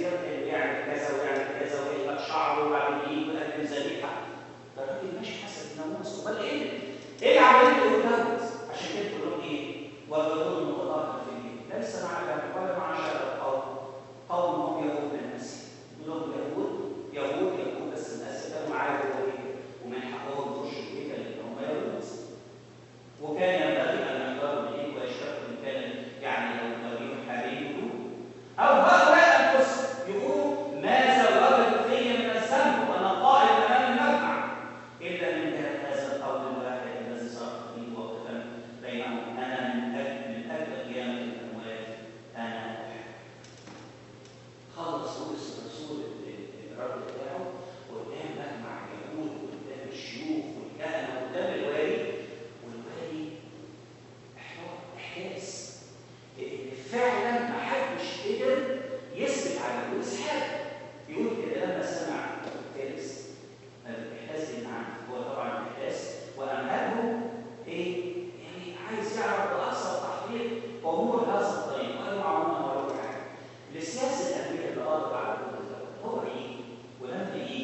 ساهر انه يعمل كذا ويعمل كذا ويحلق شعره وبعدين يجي ويقدم ذبيحه. ده الراجل ماشي حسب الناموس. امال ايه؟ ايه العمليه اللي قدامك؟ عشان كده تقول لهم ايه؟ وجدون متطهر في الدين ليس مع جهل ولا مع شر القوم. قوم هم يهود من اسيا. دول يهود يهود يهود بس من اسيا كانوا معاه يهوديه ومن حقهم يخشوا الهيكل لان هم يهود. وكان ينبغي ان يحضروا الهيكل ويشتركوا ان كان يعني لو لو حابين يقولوا او هؤلاء انفسهم يقولوا ماذا وجدوا في من الذنب وانا قائل امام المجمع الا من جهه هذا القول الواحد الذي صار لي وقتا بينهم انا من اجل من اجل قيامه الاموات انا احب. خلص بولس الرسول الرد بتاعه قدام مجمع اليهود وقدام الشيوخ والكهنه وقدام الوالي، والوالي احساس ان فعلا ما حدش قدر يثبت على بولس حاجه. يقول كده لما سمع فارس الاحساس اللي عنده هو طبعا الاحساس وامهله ايه؟ يعني عايز يعرف باقصى تحقيق امور هذا الطريق وقالوا معلومه ولا حاجه. لسياسه الامير اللي قاضي على بولس هو يجي ولما يجي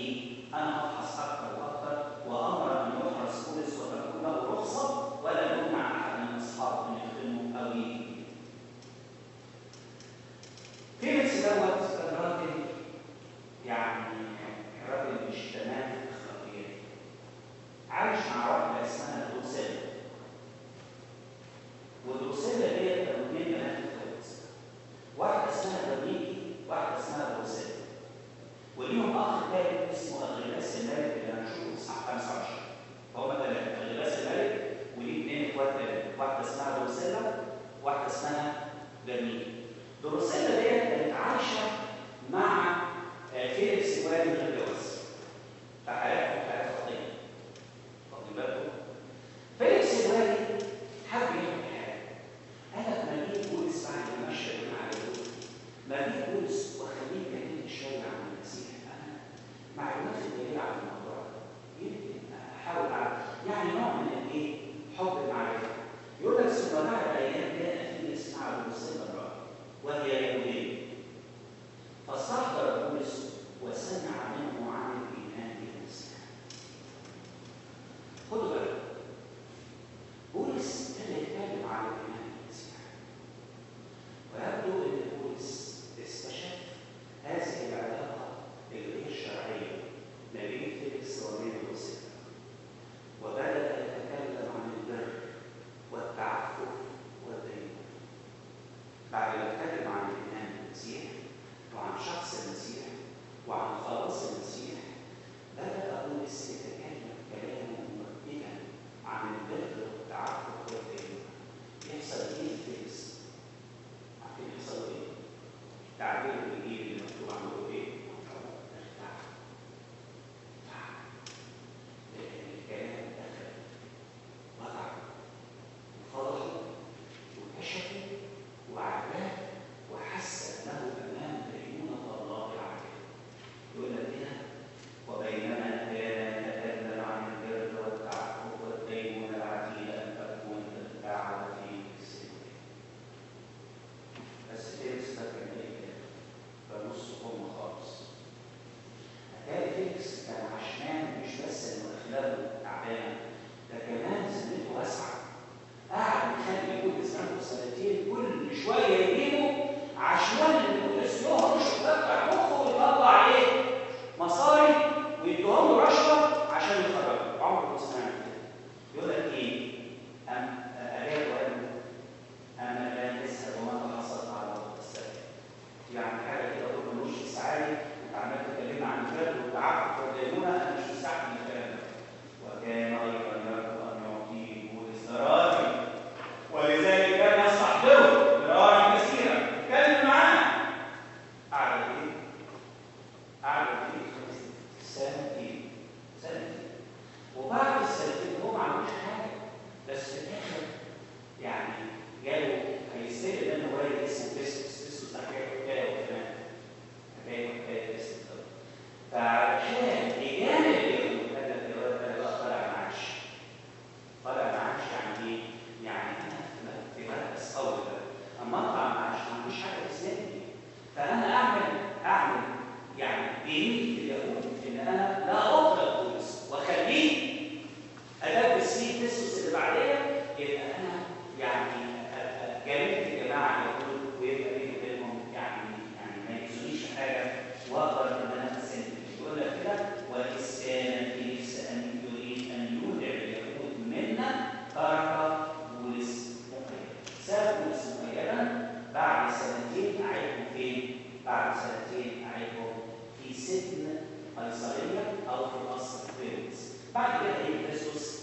دينية اليهود إن أنا لا أطلق بولس وأخليه أدبس فيه تسوس اللي بعدين، يبقى أنا يعني جاملت الجماعة اليهود ويبقى بيني وبينهم يعني يعني ما يكسونيش في حاجة وأقدر إن أنا أسند. يقول لك كده: وإذ كان في نفس أن يريد أن يودع اليهود منا ترك بولس مقيدا. ساب بولس مقيدا بعد سنتين أعيدهم فين؟ بعد سنتين أعيدهم في سجن قيصرية أو في قصر فيليكس. بعد كده هيجي فيستوس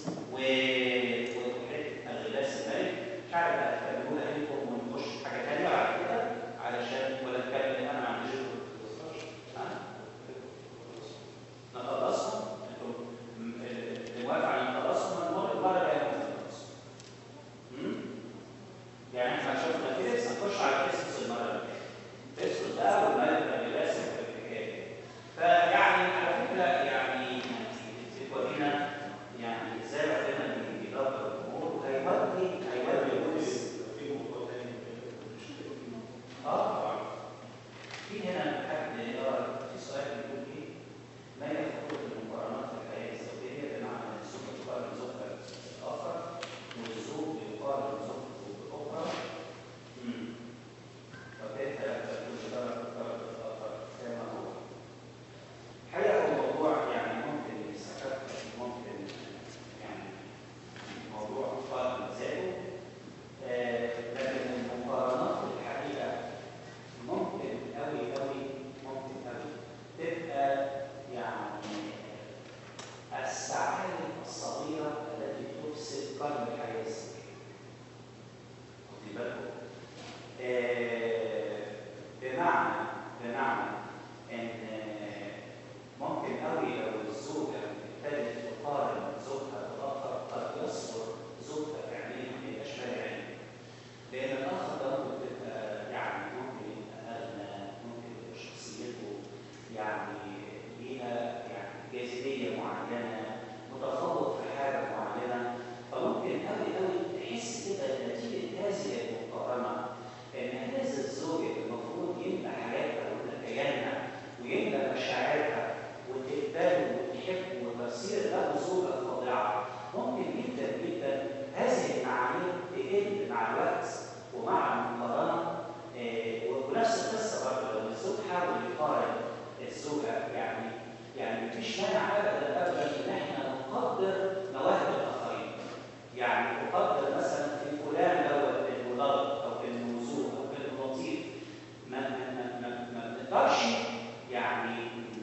وحته الغلاس الملك. مش عارف بقى تكملوها لكم ونخش في حاجه ثانيه بعد كده علشان ولا نكمل. انا ما عنديش ها؟ نخلصهم؟ انتوا موافق على نخلصهم؟ المره المره الجايه نخلصهم. يعني احنا شفنا فيليكس، هنخش على فيستوس المره الجايه. فيستوس ده والملك الغلاس والحكايه. فيعني على فكره يعني بتورينا يعني ازاي ربنا بيدبر الامور وهيودي هيودي بولس في موضوع ثاني. اه طبعا في هنا حد يقرا في سؤال بيقول ايه؟ ما هي خطوط المقارنات في الحياه الزوجيه بمعنى ان الزوج يقارن زوجته بالاخر والزوج يقارن زوجته بالاخرى. امم فكيف تكون درجه الطرف الاخر كما هو؟ الحقيقه الموضوع يعني ممكن يستحق ممكن يعني موضوع فرق ذاته، آه لكن المقارنات في الحقيقه ممكن قوي قوي ممكن قوي تبقى يعني السعاده الصغيره التي تفسد قلب الحياه الزوجيه. خدي بالكم. آه بمعنى بمعنى ان ممكن قوي لو الزوجه ابتدت تقارن زوجها بالاخر قد يصبر زوجها فعليا ما يبقاش فارق عينه، لان الاخر ده ممكن تبقى يعني ممكن يبقى اغنى، ممكن يبقى شخصيته يعني ليها يعني جاذبيه معينه، متفوق في حاجه معينه، فممكن قوي قوي تحس كده نتيجه هذه المقارنه ان هذا الزوج المفروض يملى حياتها وكيانها ويملى مشاعرها وتقبله وتحبه وتصير له زوجة خاضعة. ممكن جدا جدا هذه المعايير تقل مع الوقت ومع المقارنة. آه ونفس القصة برضه لو الزوج حاول يقارن الزوجة، يعني يعني مفيش مانع ابدا ابدا ان احنا نقدر مواهب الاخرين. يعني نقدر مثلا في فلان دوت انه لطيف او انه ذوق او انه لطيف، ما ما ما ما بنقدرش يعني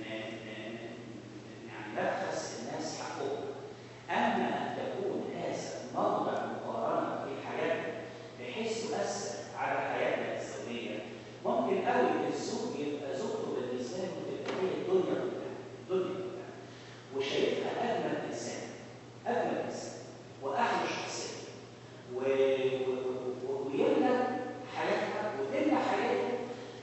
يعني نبخس الناس حقوقهم. اما ان تكون هذا موضع مقارنه في حياتنا بحيث يؤثر على حياتنا الزوجيه، ممكن قوي الزوج يبقى زوجته بالنسبه له تبقى هي الدنيا كلها، الدنيا كلها، وشايفها اجمل انسان، اجمل انسان واحلى شخصيه، ويملى حياتها وتملى حياته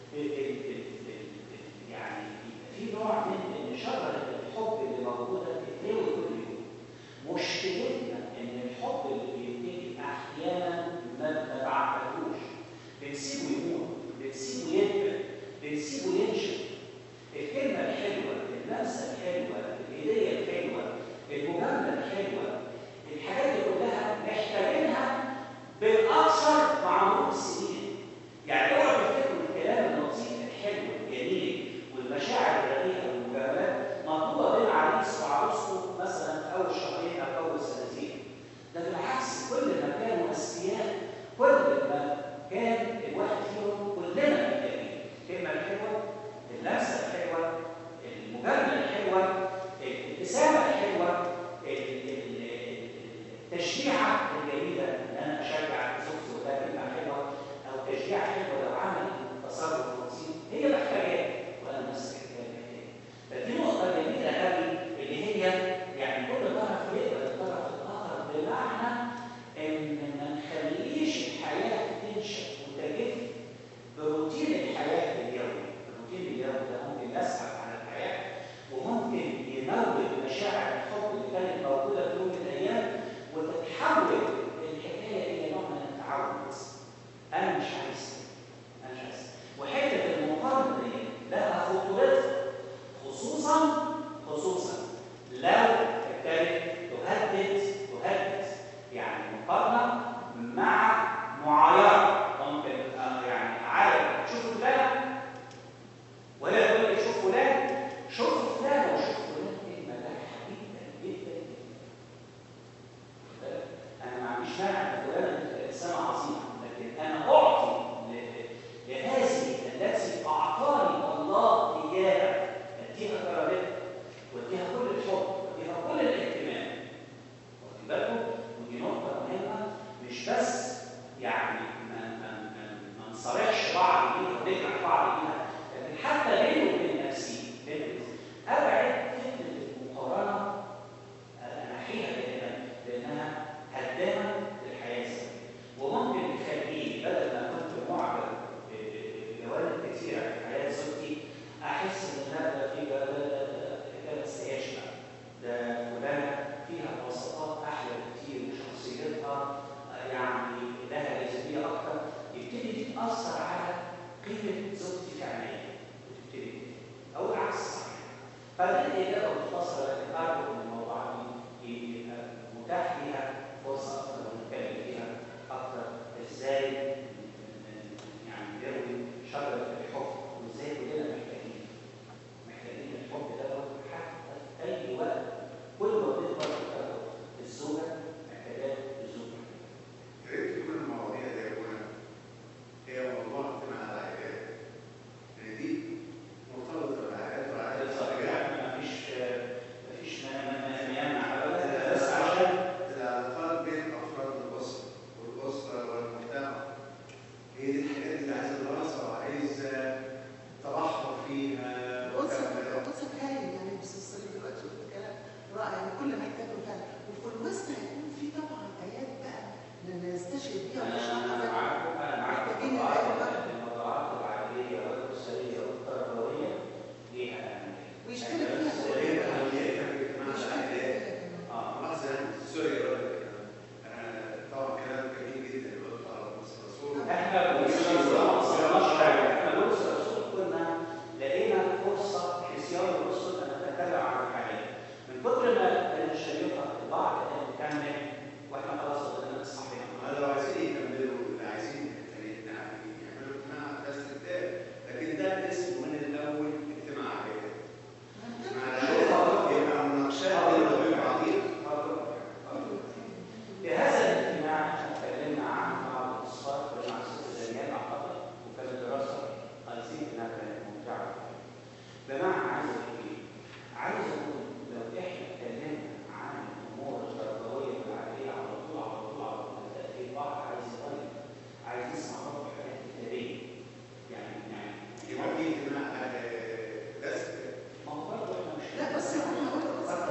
يعني في نوع من شجره الحب اللي موجوده بتتلوي كل يوم. مشكلتنا ان الحب اللي بينتهي احيانا ما بعقلوش، بنسيبه يموت، بنسيبه يدبل، بنسيبه ينشف. الكلمه الحلوه، اللمسه الحلوه، الهديه الحلوه، المجامله الحلوه، الحاجات دي كلها محتاجينها بالاكثر مع مرور السنين. يعني اوعوا تفتكروا الكلام اللطيف الحلو الجميل والمشاعر الرقيقه والمجاملات مطلوبه بين عريس وعروسته مثلا في اول شهرين او اول سنتين. ده بالعكس هي إجابة مختصرة لكن أرجو إن الموضوع يبقى متاح ليها فرصة أكثر ونتكلم فيها أكثر إزاي يعني نروي شجرة الحب وإزاي كلنا محتاجين محتاجين الحب ده حتى في أي وقت كل ما بنكبر الزوجة محتاجة الزوجة. يا ريت تكون المواضيع دي يا ابونا هي موضوع اجتماع العائلات. يعني دي مرتبطة بالعائلات والعائلات الصغيرة. مفيش مفيش مانع أبدا بس عشان العلاقات بين أفراد الأسرة والأسرة والمجتمع هي دي الحاجات اللي عايزة دراسة وعايزة تبحر فيها. القدس هايل يعني بس الصغير دلوقتي قلت كلام رائع يعني كل ما يحتاجه فعلا وفي الوسط هيكون في طبعا آيات بقى نستشهد بيها أنا معاكم أنا معاكم الموضوعات العائلية والأسرية والتربوية ليها أهمية. ويشترك طبعا كلام جميل جدا اللي قلته على بولس الرسول. احنا بولس الرسول ما وصلناش حاجه، احنا بولس الرسول كنا لقينا فرصه في سياق الرسل ان نتكلم عن الحياه. من كتر ما كان الشريطه البعض كان نكمل واحنا خلاص بدنا نصحيح. لو عايزين يكملوا اللي عايزين يعملوا اجتماع بس التاني، لكن ده اسمه من الاول اجتماع عائلي. يبقى مناقشات بين بعضيها. في هذا الاجتماع اتكلمنا عن بعض الصفات ومع الست دانيال اعتقد وكانت دراسه عايزين انها كانت ممتعه. بمعنى عايز اقول ايه؟ عايز اقول لو احنا اتكلمنا عن الامور التربويه والعائليه على طول على طول على طول هتلاقي بعض عايز يغير عايز يسمع برضه حاجات كتابيه. يعني يعني يبقى في اجتماع بس ما هو برضه احنا مش لا بس انا هقول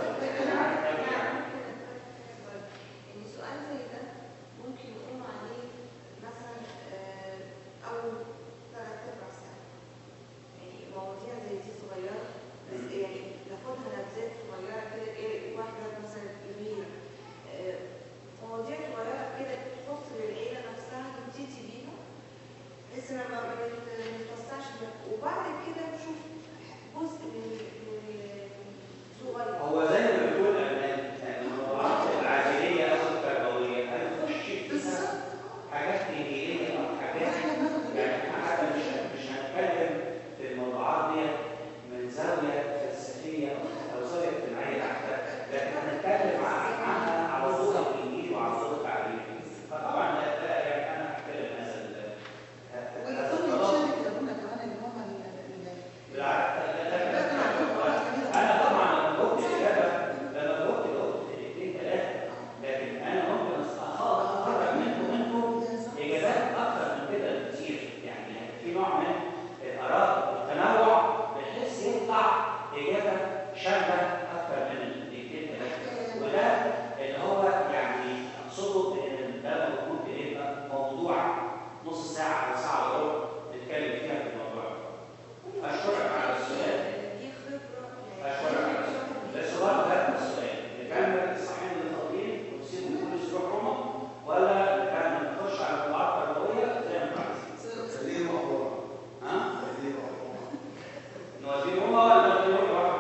سؤال زي ده ممكن يقوم عليه مثلا أول ثلاث أربع ساعات. يعني مواضيع زي دي صغيرة بس يعني ناخدها نبذات صغيرة كده إيه واحدة مثلا كبيرة مواضيع صغيرة كده تخص للعيلة نفسها نبتدي بيها بحيث إن ما نتوسعش وبعد كده نشوف جزء من صغير. هو زي ما بيقول الموضوعات العائليه او التربويه هنخش فيها حاجات انجيليه او حاجات يعني احنا حتى مش مش هنتكلم في الموضوعات دي من زاويه فلسفيه او زاويه اجتماعيه حتى لكن هنتكلم عنها على صوره الانجيل وعلى صوره التعليم. فطبعا لا يعني انا هتكلم هذا ويقدروا يشارك يقولنا كمان اللي هم بالعكس انا طبعا لما قلت الاجابه لما قلت قلت اثنين ثلاثه لكن انا ممكن اخرج منكم منكم اجابات اكثر من كده بكثير. يعني في نوع من الاراء والتنوع بحيث يطلع اجابه شامله اكثر من الاثنين ثلاثه وده اللي هو يعني اقصده ان ده ممكن يبقى موضوع نص ساعه او ساعه وربع نتكلم فيها في الموضوع. اشكرك على السؤال. أشكرك على السؤال. ده سؤال غير السؤال. نكمل الصحين اللي فاضيين ونسيبهم كل أسبوع روما ولا نكمل نخش على الموضوعات التربوية زي ما أنتم عايزين؟ خليهم روما. ها؟ خليهم روما. نوديه روما ولا نوديه روما؟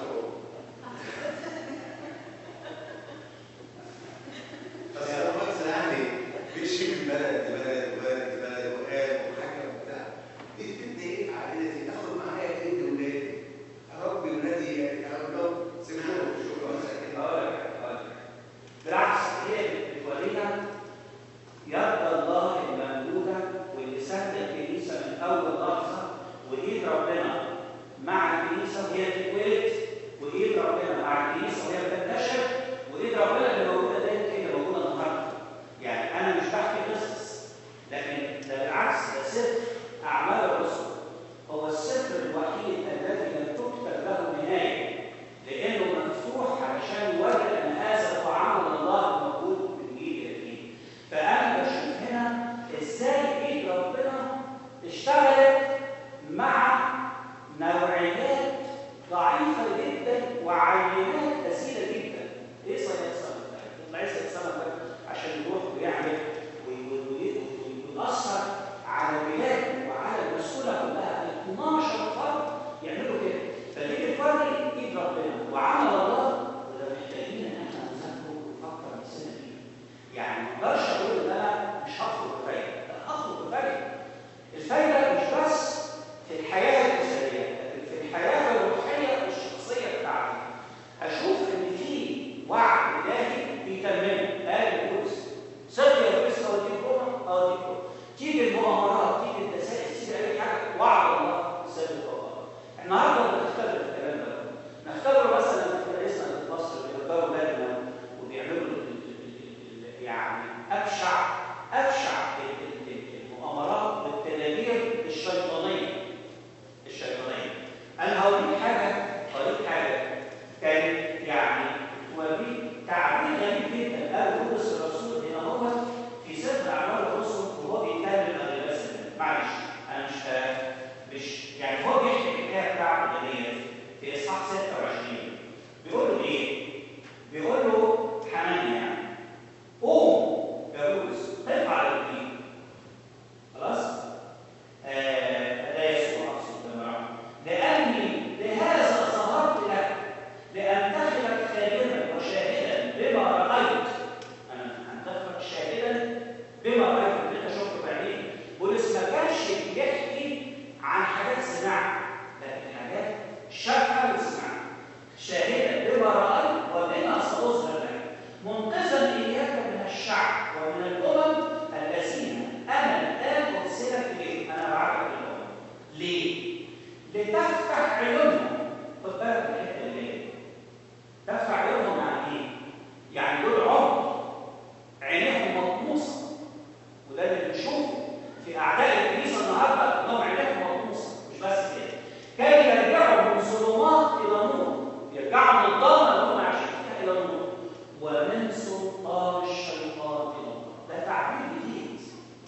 بس أنا مثلا يعني بيمشي من بلد لبلد وبلد لبلد وقال وحاجة وبتاع. دي تفيدني إيه في عائلتي؟ آخد معايا إيه ولادي؟ أربي ولادي يعني أقول سيبوهم شغل مثلا كده. أقول لك أقول لك. بالعكس هي بتورينا يد الله الممدودة واللي سهل الكنيسة من أول لحظة وإيد ربنا مع الكنيسة النهارده بنختبر الكلام ده. نختبره مثلا في رئيسنا في مصر بيختبروا لجنه وبيعملوا يعني ابشع ابشع المؤامرات والتدابير الشيطانيه الشيطانيه. انا هوريك حاجه هوريك حاجه كان يعني توريك تعبير غريب جدا قال بولس الرسول هنا هو في سفر اعمال الرسل وهو بيتكلم عن الرسل. معلش انا مش مش يعني هو بيحكي الحكايه بتاعته ديت في اصحاح ستة وعشرين بيقول له ايه؟ بيقول له حنانيا يعني قوم يا بولس قف على الدين. خلاص؟ آه ده يسوع سبحانه لاني لهذا ظهرت لك لامتثلك خادما وشاهدا بما رايت. انا هنتفق شاهدا بما رايت اللي انت شفته بعينيك. بولس ما كانش بيحكي عن حاجات سمعها لكن حاجات شافها وسمعها. شاهدا بما رايت وبما ساظهر لك منقذا اياك من الشعب ومن الامم الذين انا الان ارسلك اليهم. انا بعتك للامم. ليه؟ لتفتح عيونهم. خد بالك من الحته دي. تفتح عيونهم يعني ايه؟ يعني دول عمر عينيهم مطموسه. وده اللي بنشوفه في اعداء الكنيسه النهارده انهم عينيهم مطموسه. مش بس كده. كي يرجعوا من ظلمات الى نور. يرجعوا من الضلمه اللي هم عايشين فيها الى نور. ومن سلطان الشيطان الى الله. ده تعبير جديد.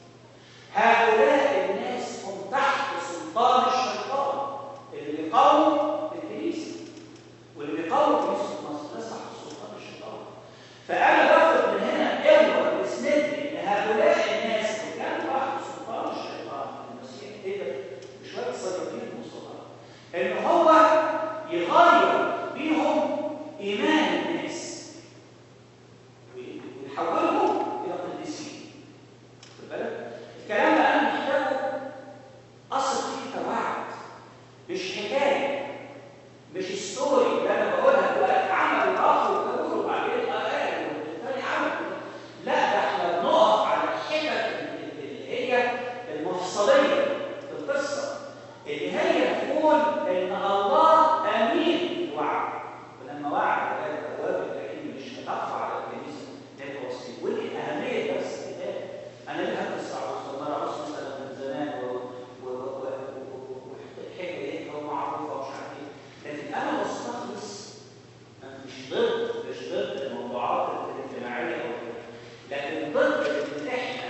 هؤلاء الناس هم تحت سلطان الشيطان اللي بيقاوم الكنيسه واللي بيقاوم كنيسه مصر. الناس تحت سلطان الشيطان. فانا باخد من هنا قوه بتسندني لهؤلاء الناس اللي كانوا تحت سلطان الشيطان. المسيح ايه ده؟ شويه صيادين مصطلحات ان هو يغير بيهم ايمان الناس ويحولهم الى قديسين. خد بالك؟ الكلام ده انا محتاجه اصل فيه توعد مش حكايه مش ستوري اللي انا بقولها دلوقتي عمل الاخر وكبر وبعدين قال والثاني عمل. لا ده احنا بنقف على الحتت اللي هي المفصليه في القصه اللي هي تقول ان الله امين في الوعد. ولما وعد قال الابواب الجحيم مش هتقف على الكنيسه ده توصيل. ودي اهميه درس الكتاب. انا ليه هدرس عروس وانا عروس مثلا من زمان والحكايه دي هو معروفه ومش عارف ايه. لكن انا بستخلص مش ضد مش ضد الموضوعات الاجتماعيه لكن ضد ان احنا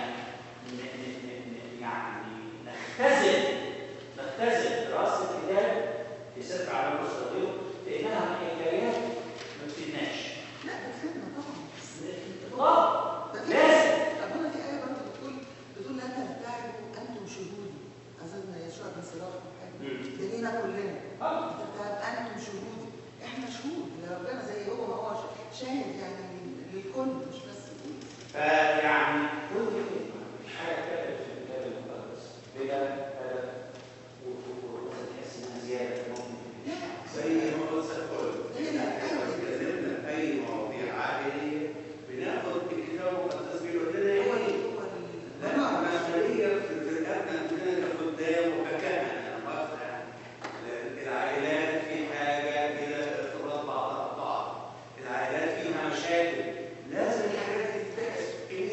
يعني نختزل نختزل دراسه الكتاب في سفر اعمال الرسل لانها حكايات ما بتفيدناش. لا بتفيدنا طبعا. اه لازم. ابونا في ايه برضه بتقول بتقول لا ترتعبوا انتم شهودي. اظن يسوع بن سراخ حاجه دلينا كلنا. اه ترتعب انتم شهودي. احنا شهود لربنا زي هو ما هو شاهد يعني للكل مش بس للكل. فيعني كل حاجه كانت في الكتاب المقدس بلا هدف وتحس انها زياده ممكن زي ما قلت قلت احنا اتكلمنا في اي مواضيع عائليه بناخد الكتاب المقدس بيقول لنا ايه؟ لا مسؤوليه في رقبتنا كلنا كخدام وككهنه. انا بقصد يعني العائلات في حاجه كده ارتباط بعضها ببعض. العائلات فيها مشاكل لازم الحاجات دي تتدرس.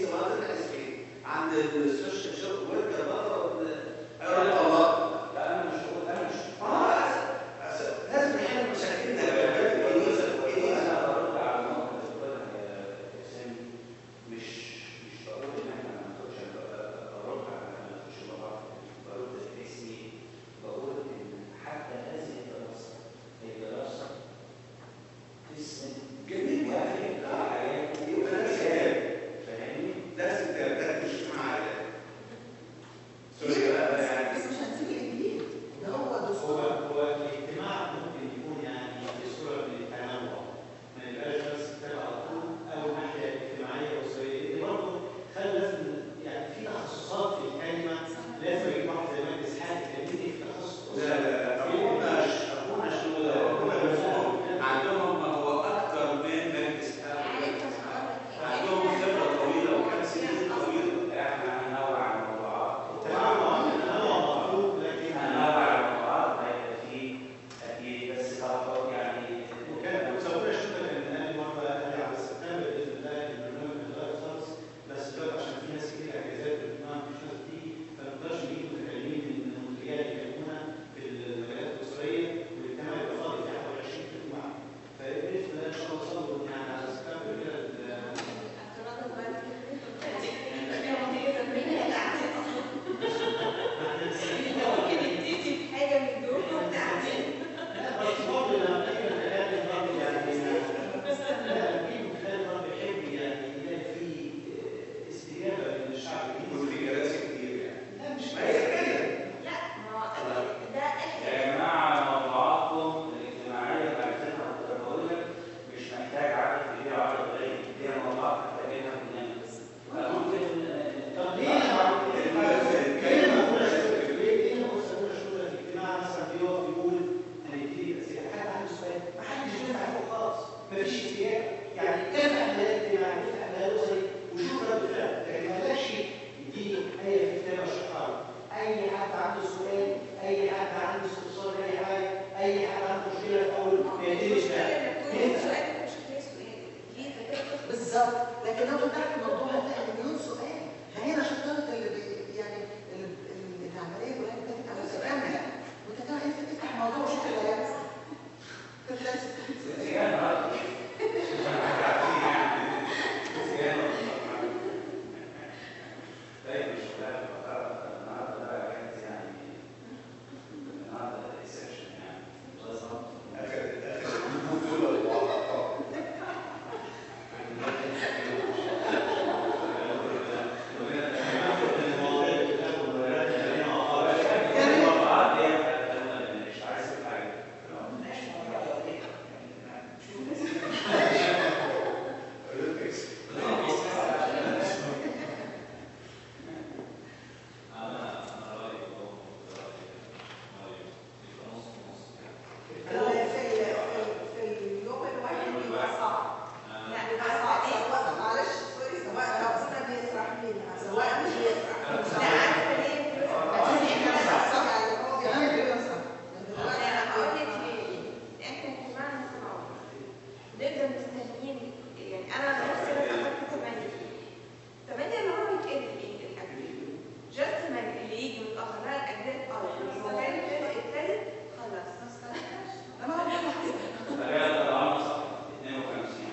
في ال- في اليوم الواحد بيبقى صعب. يعني بيبقى صعب سواء معلش سوري سواء ربنا بيسرح بينا سواء مش بيسرح. لا عارفه ليه؟ عشان احنا بنسرح يعني هو بيعمل بيسرح. انا هقول لك ليه؟ احنا كمان نسمع نقدر مستنيين يعني انا نفسي انا اخدت ثمانية ثمانية اللي هو يتقلب ايه الاجزاء جاست ما اللي يجي متاخر لا الاجزاء اه المستقبل الثالث خلاص ما استناش انا هو اللي حصل الرياضة العامة صح اثنين وخمسين.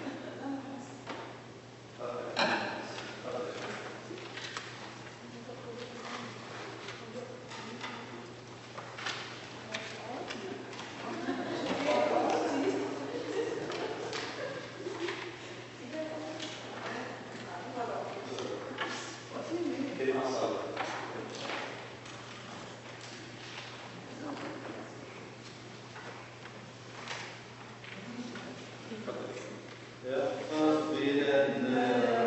كلمة صعبة. احفظ بلادنا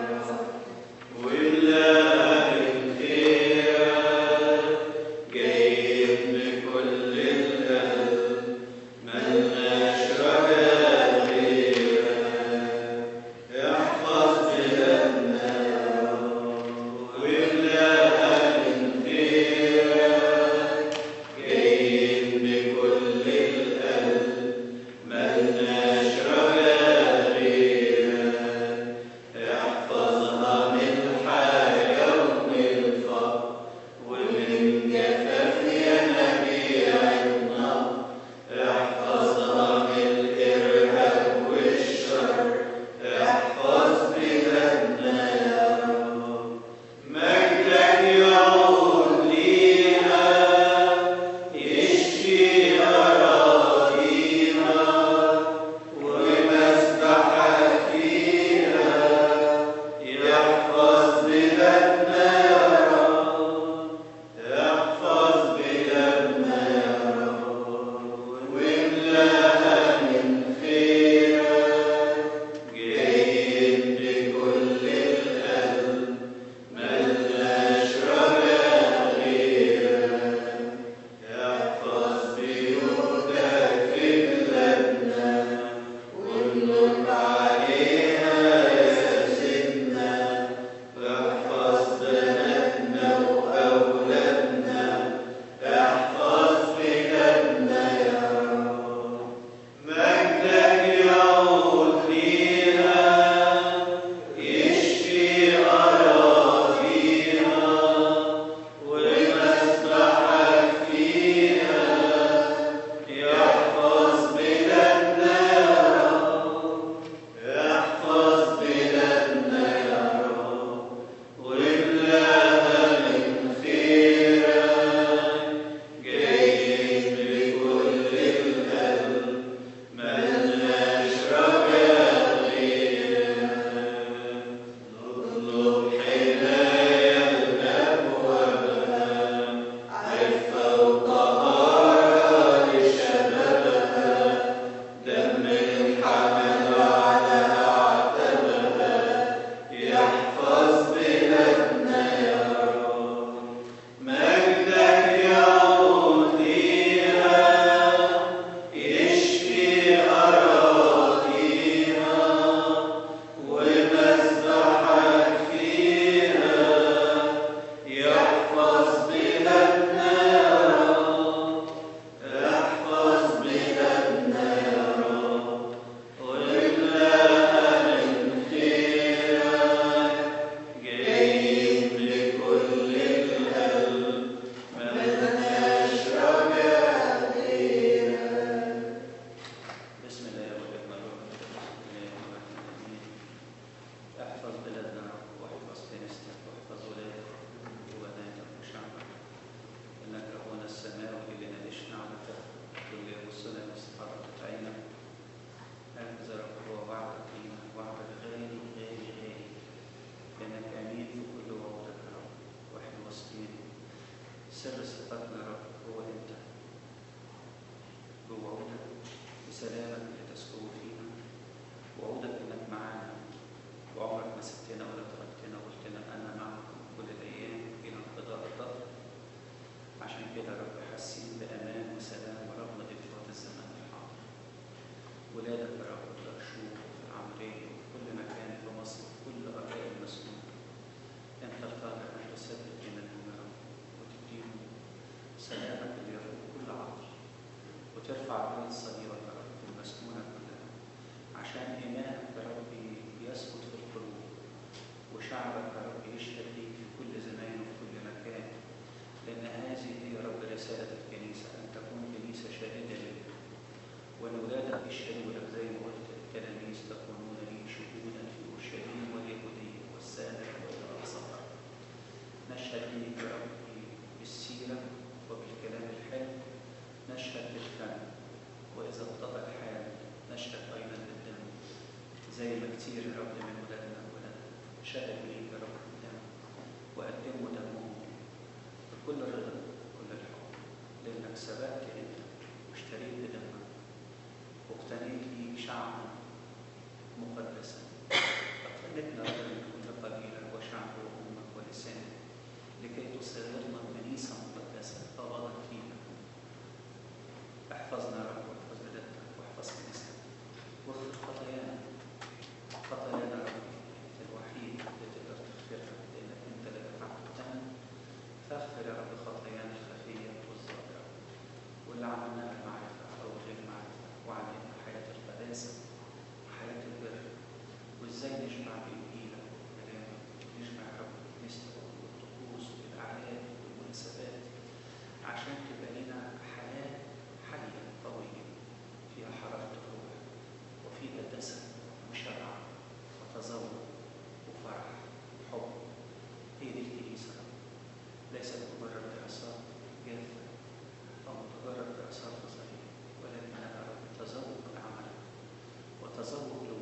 واملاها بالخير جايب بكل القلب ملناش رجاء غيرك. احفظ بلادنا واملاها بالخير جايب بكل القلب ملناش رجاء غيرك. احفظها من الحاجة ومن الفقر ومن جفاف ينابيعنا. احفظها من الإرهاب والشر. احفظ بلادنا يا رب. مجدك يعود ليها يشفي أراضينا ومسبحك فيها يحفظ بلادنا يا رب. احفظ بلادنا يا رب واملاها من خيرك جايب بكل القلب ملناش رجاء غيرك. احفظ بيوتك في بلادنا وانور عليها يا سيدنا. واحفظ بناتنا واولادنا. احفظ بلادنا يا رب. مجدك يعود ليها يشفي أراضينا ومسبحك فيها يحفظ بلادنا يا رب. احفظ بلادنا يا رب واملاها من خيرك جايب بكل القلب ملناش رجاء غيرك. نطلب حماية لأبوابها عفة وطهارة لشبابها. دم الحمل على عتبها يحفظ بلادنا يا رب. مجدك يعود ليها يشفي أراضينا ومسبحك فيها يحفظ بلادنا يا رب. احفظ بلادنا يا رب واملاها من خيرك جايب بكل القلب ملناش رجاء غيرك. بسم الله والابن والروح القدس الاله الواحد امين. احفظ بلادنا واحفظ كنيستك واحفظ ولادك وبناتك وشعبك. انك ابونا السماوي اللي نادشنا على واللي يوصلنا لاستحقاق عينك. هكذا رب هو وعدك لينا وعدك غالي غالي غالي لانك امين في كل وعودك يا رب. واحنا واثقين سر ثقتنا يا رب هو انت بوعودك بسلامك اللي تسكب فينا. وعودك انك معانا وعمرك ما سبتنا ولا تركتنا وقلت لنا انا معكم كل الايام الى انقضاء الدهر. عشان كده يا رب حاسين بامان وسلام ورغم ضيقات الزمان الحاضر. ولادك يا رب في الأرشوف وفي العمرية وفي كل مكان في مصر وفي كل أرجاء المسكون. أنت القادر أن تسدد بينهم يا رب وتديهم سلامك اللي يفوق كل عقل، وترفع بين صليبك يا رب المسكونة كلها، عشان إيمانك يا رب يثبت في القلوب، وشعبك يا رب يشهد ليك في كل زمان وفي كل مكان. لأن هذه هي يا رب رسالة الكنيسة، أن تكون كنيسة شاهدة لك، وأولادك يشهدوا لك زي ما قلت التلاميذ تكونون لي شهودا في أورشليم واليهودية والسامرة وإلى أقصى الأرض. نشهد ليك يا رب بالسيرة وبالكلام الحلو، نشهد بالفم، وإذا اقتضى الحال نشهد أيضا بالدم، زي ما كتير يا رب من ولادنا وولادنا شهدوا ليك يا رب بالدم وقدموا دمهم بكل الرضا وكل الحب، لأنك سبقت أنت واشتريت بدمك واقتنيت ليك شعبا مقدسا. أقتنتنا رجل من كل قبيلة وشعب وأمك ولسانك لكي تصيرنا كنيسة مقدسة طبعا فينا. احفظنا يا رب واحفظ ولادنا واحفظ كنيستك واغفر خطايانا. خطايانا يا رب انت الوحيد اللي تقدر تغفرها، لانك انت اللي دفعت الثمن. فاغفر يا رب خطايانا الخفيه والظاهره واللي عملناها بمعرفه او غير معرفه، وعلمنا حياه القداسه وحياه البر، وازاي نشبع بانجيلك وكلامك، نشبع يا رب بكنيستك والطقوس والاعياد والمناسبات، عشان تبقى لنا حياه حيه قويه فيها حراره الروح وفيها دسم وشبع وتذوق وفرح وحب. هي دي الكنيسة، ليست مجرد دراسات جافة أو مجرد دراسات نظرية، ولكنها تذوق لعملك وتذوق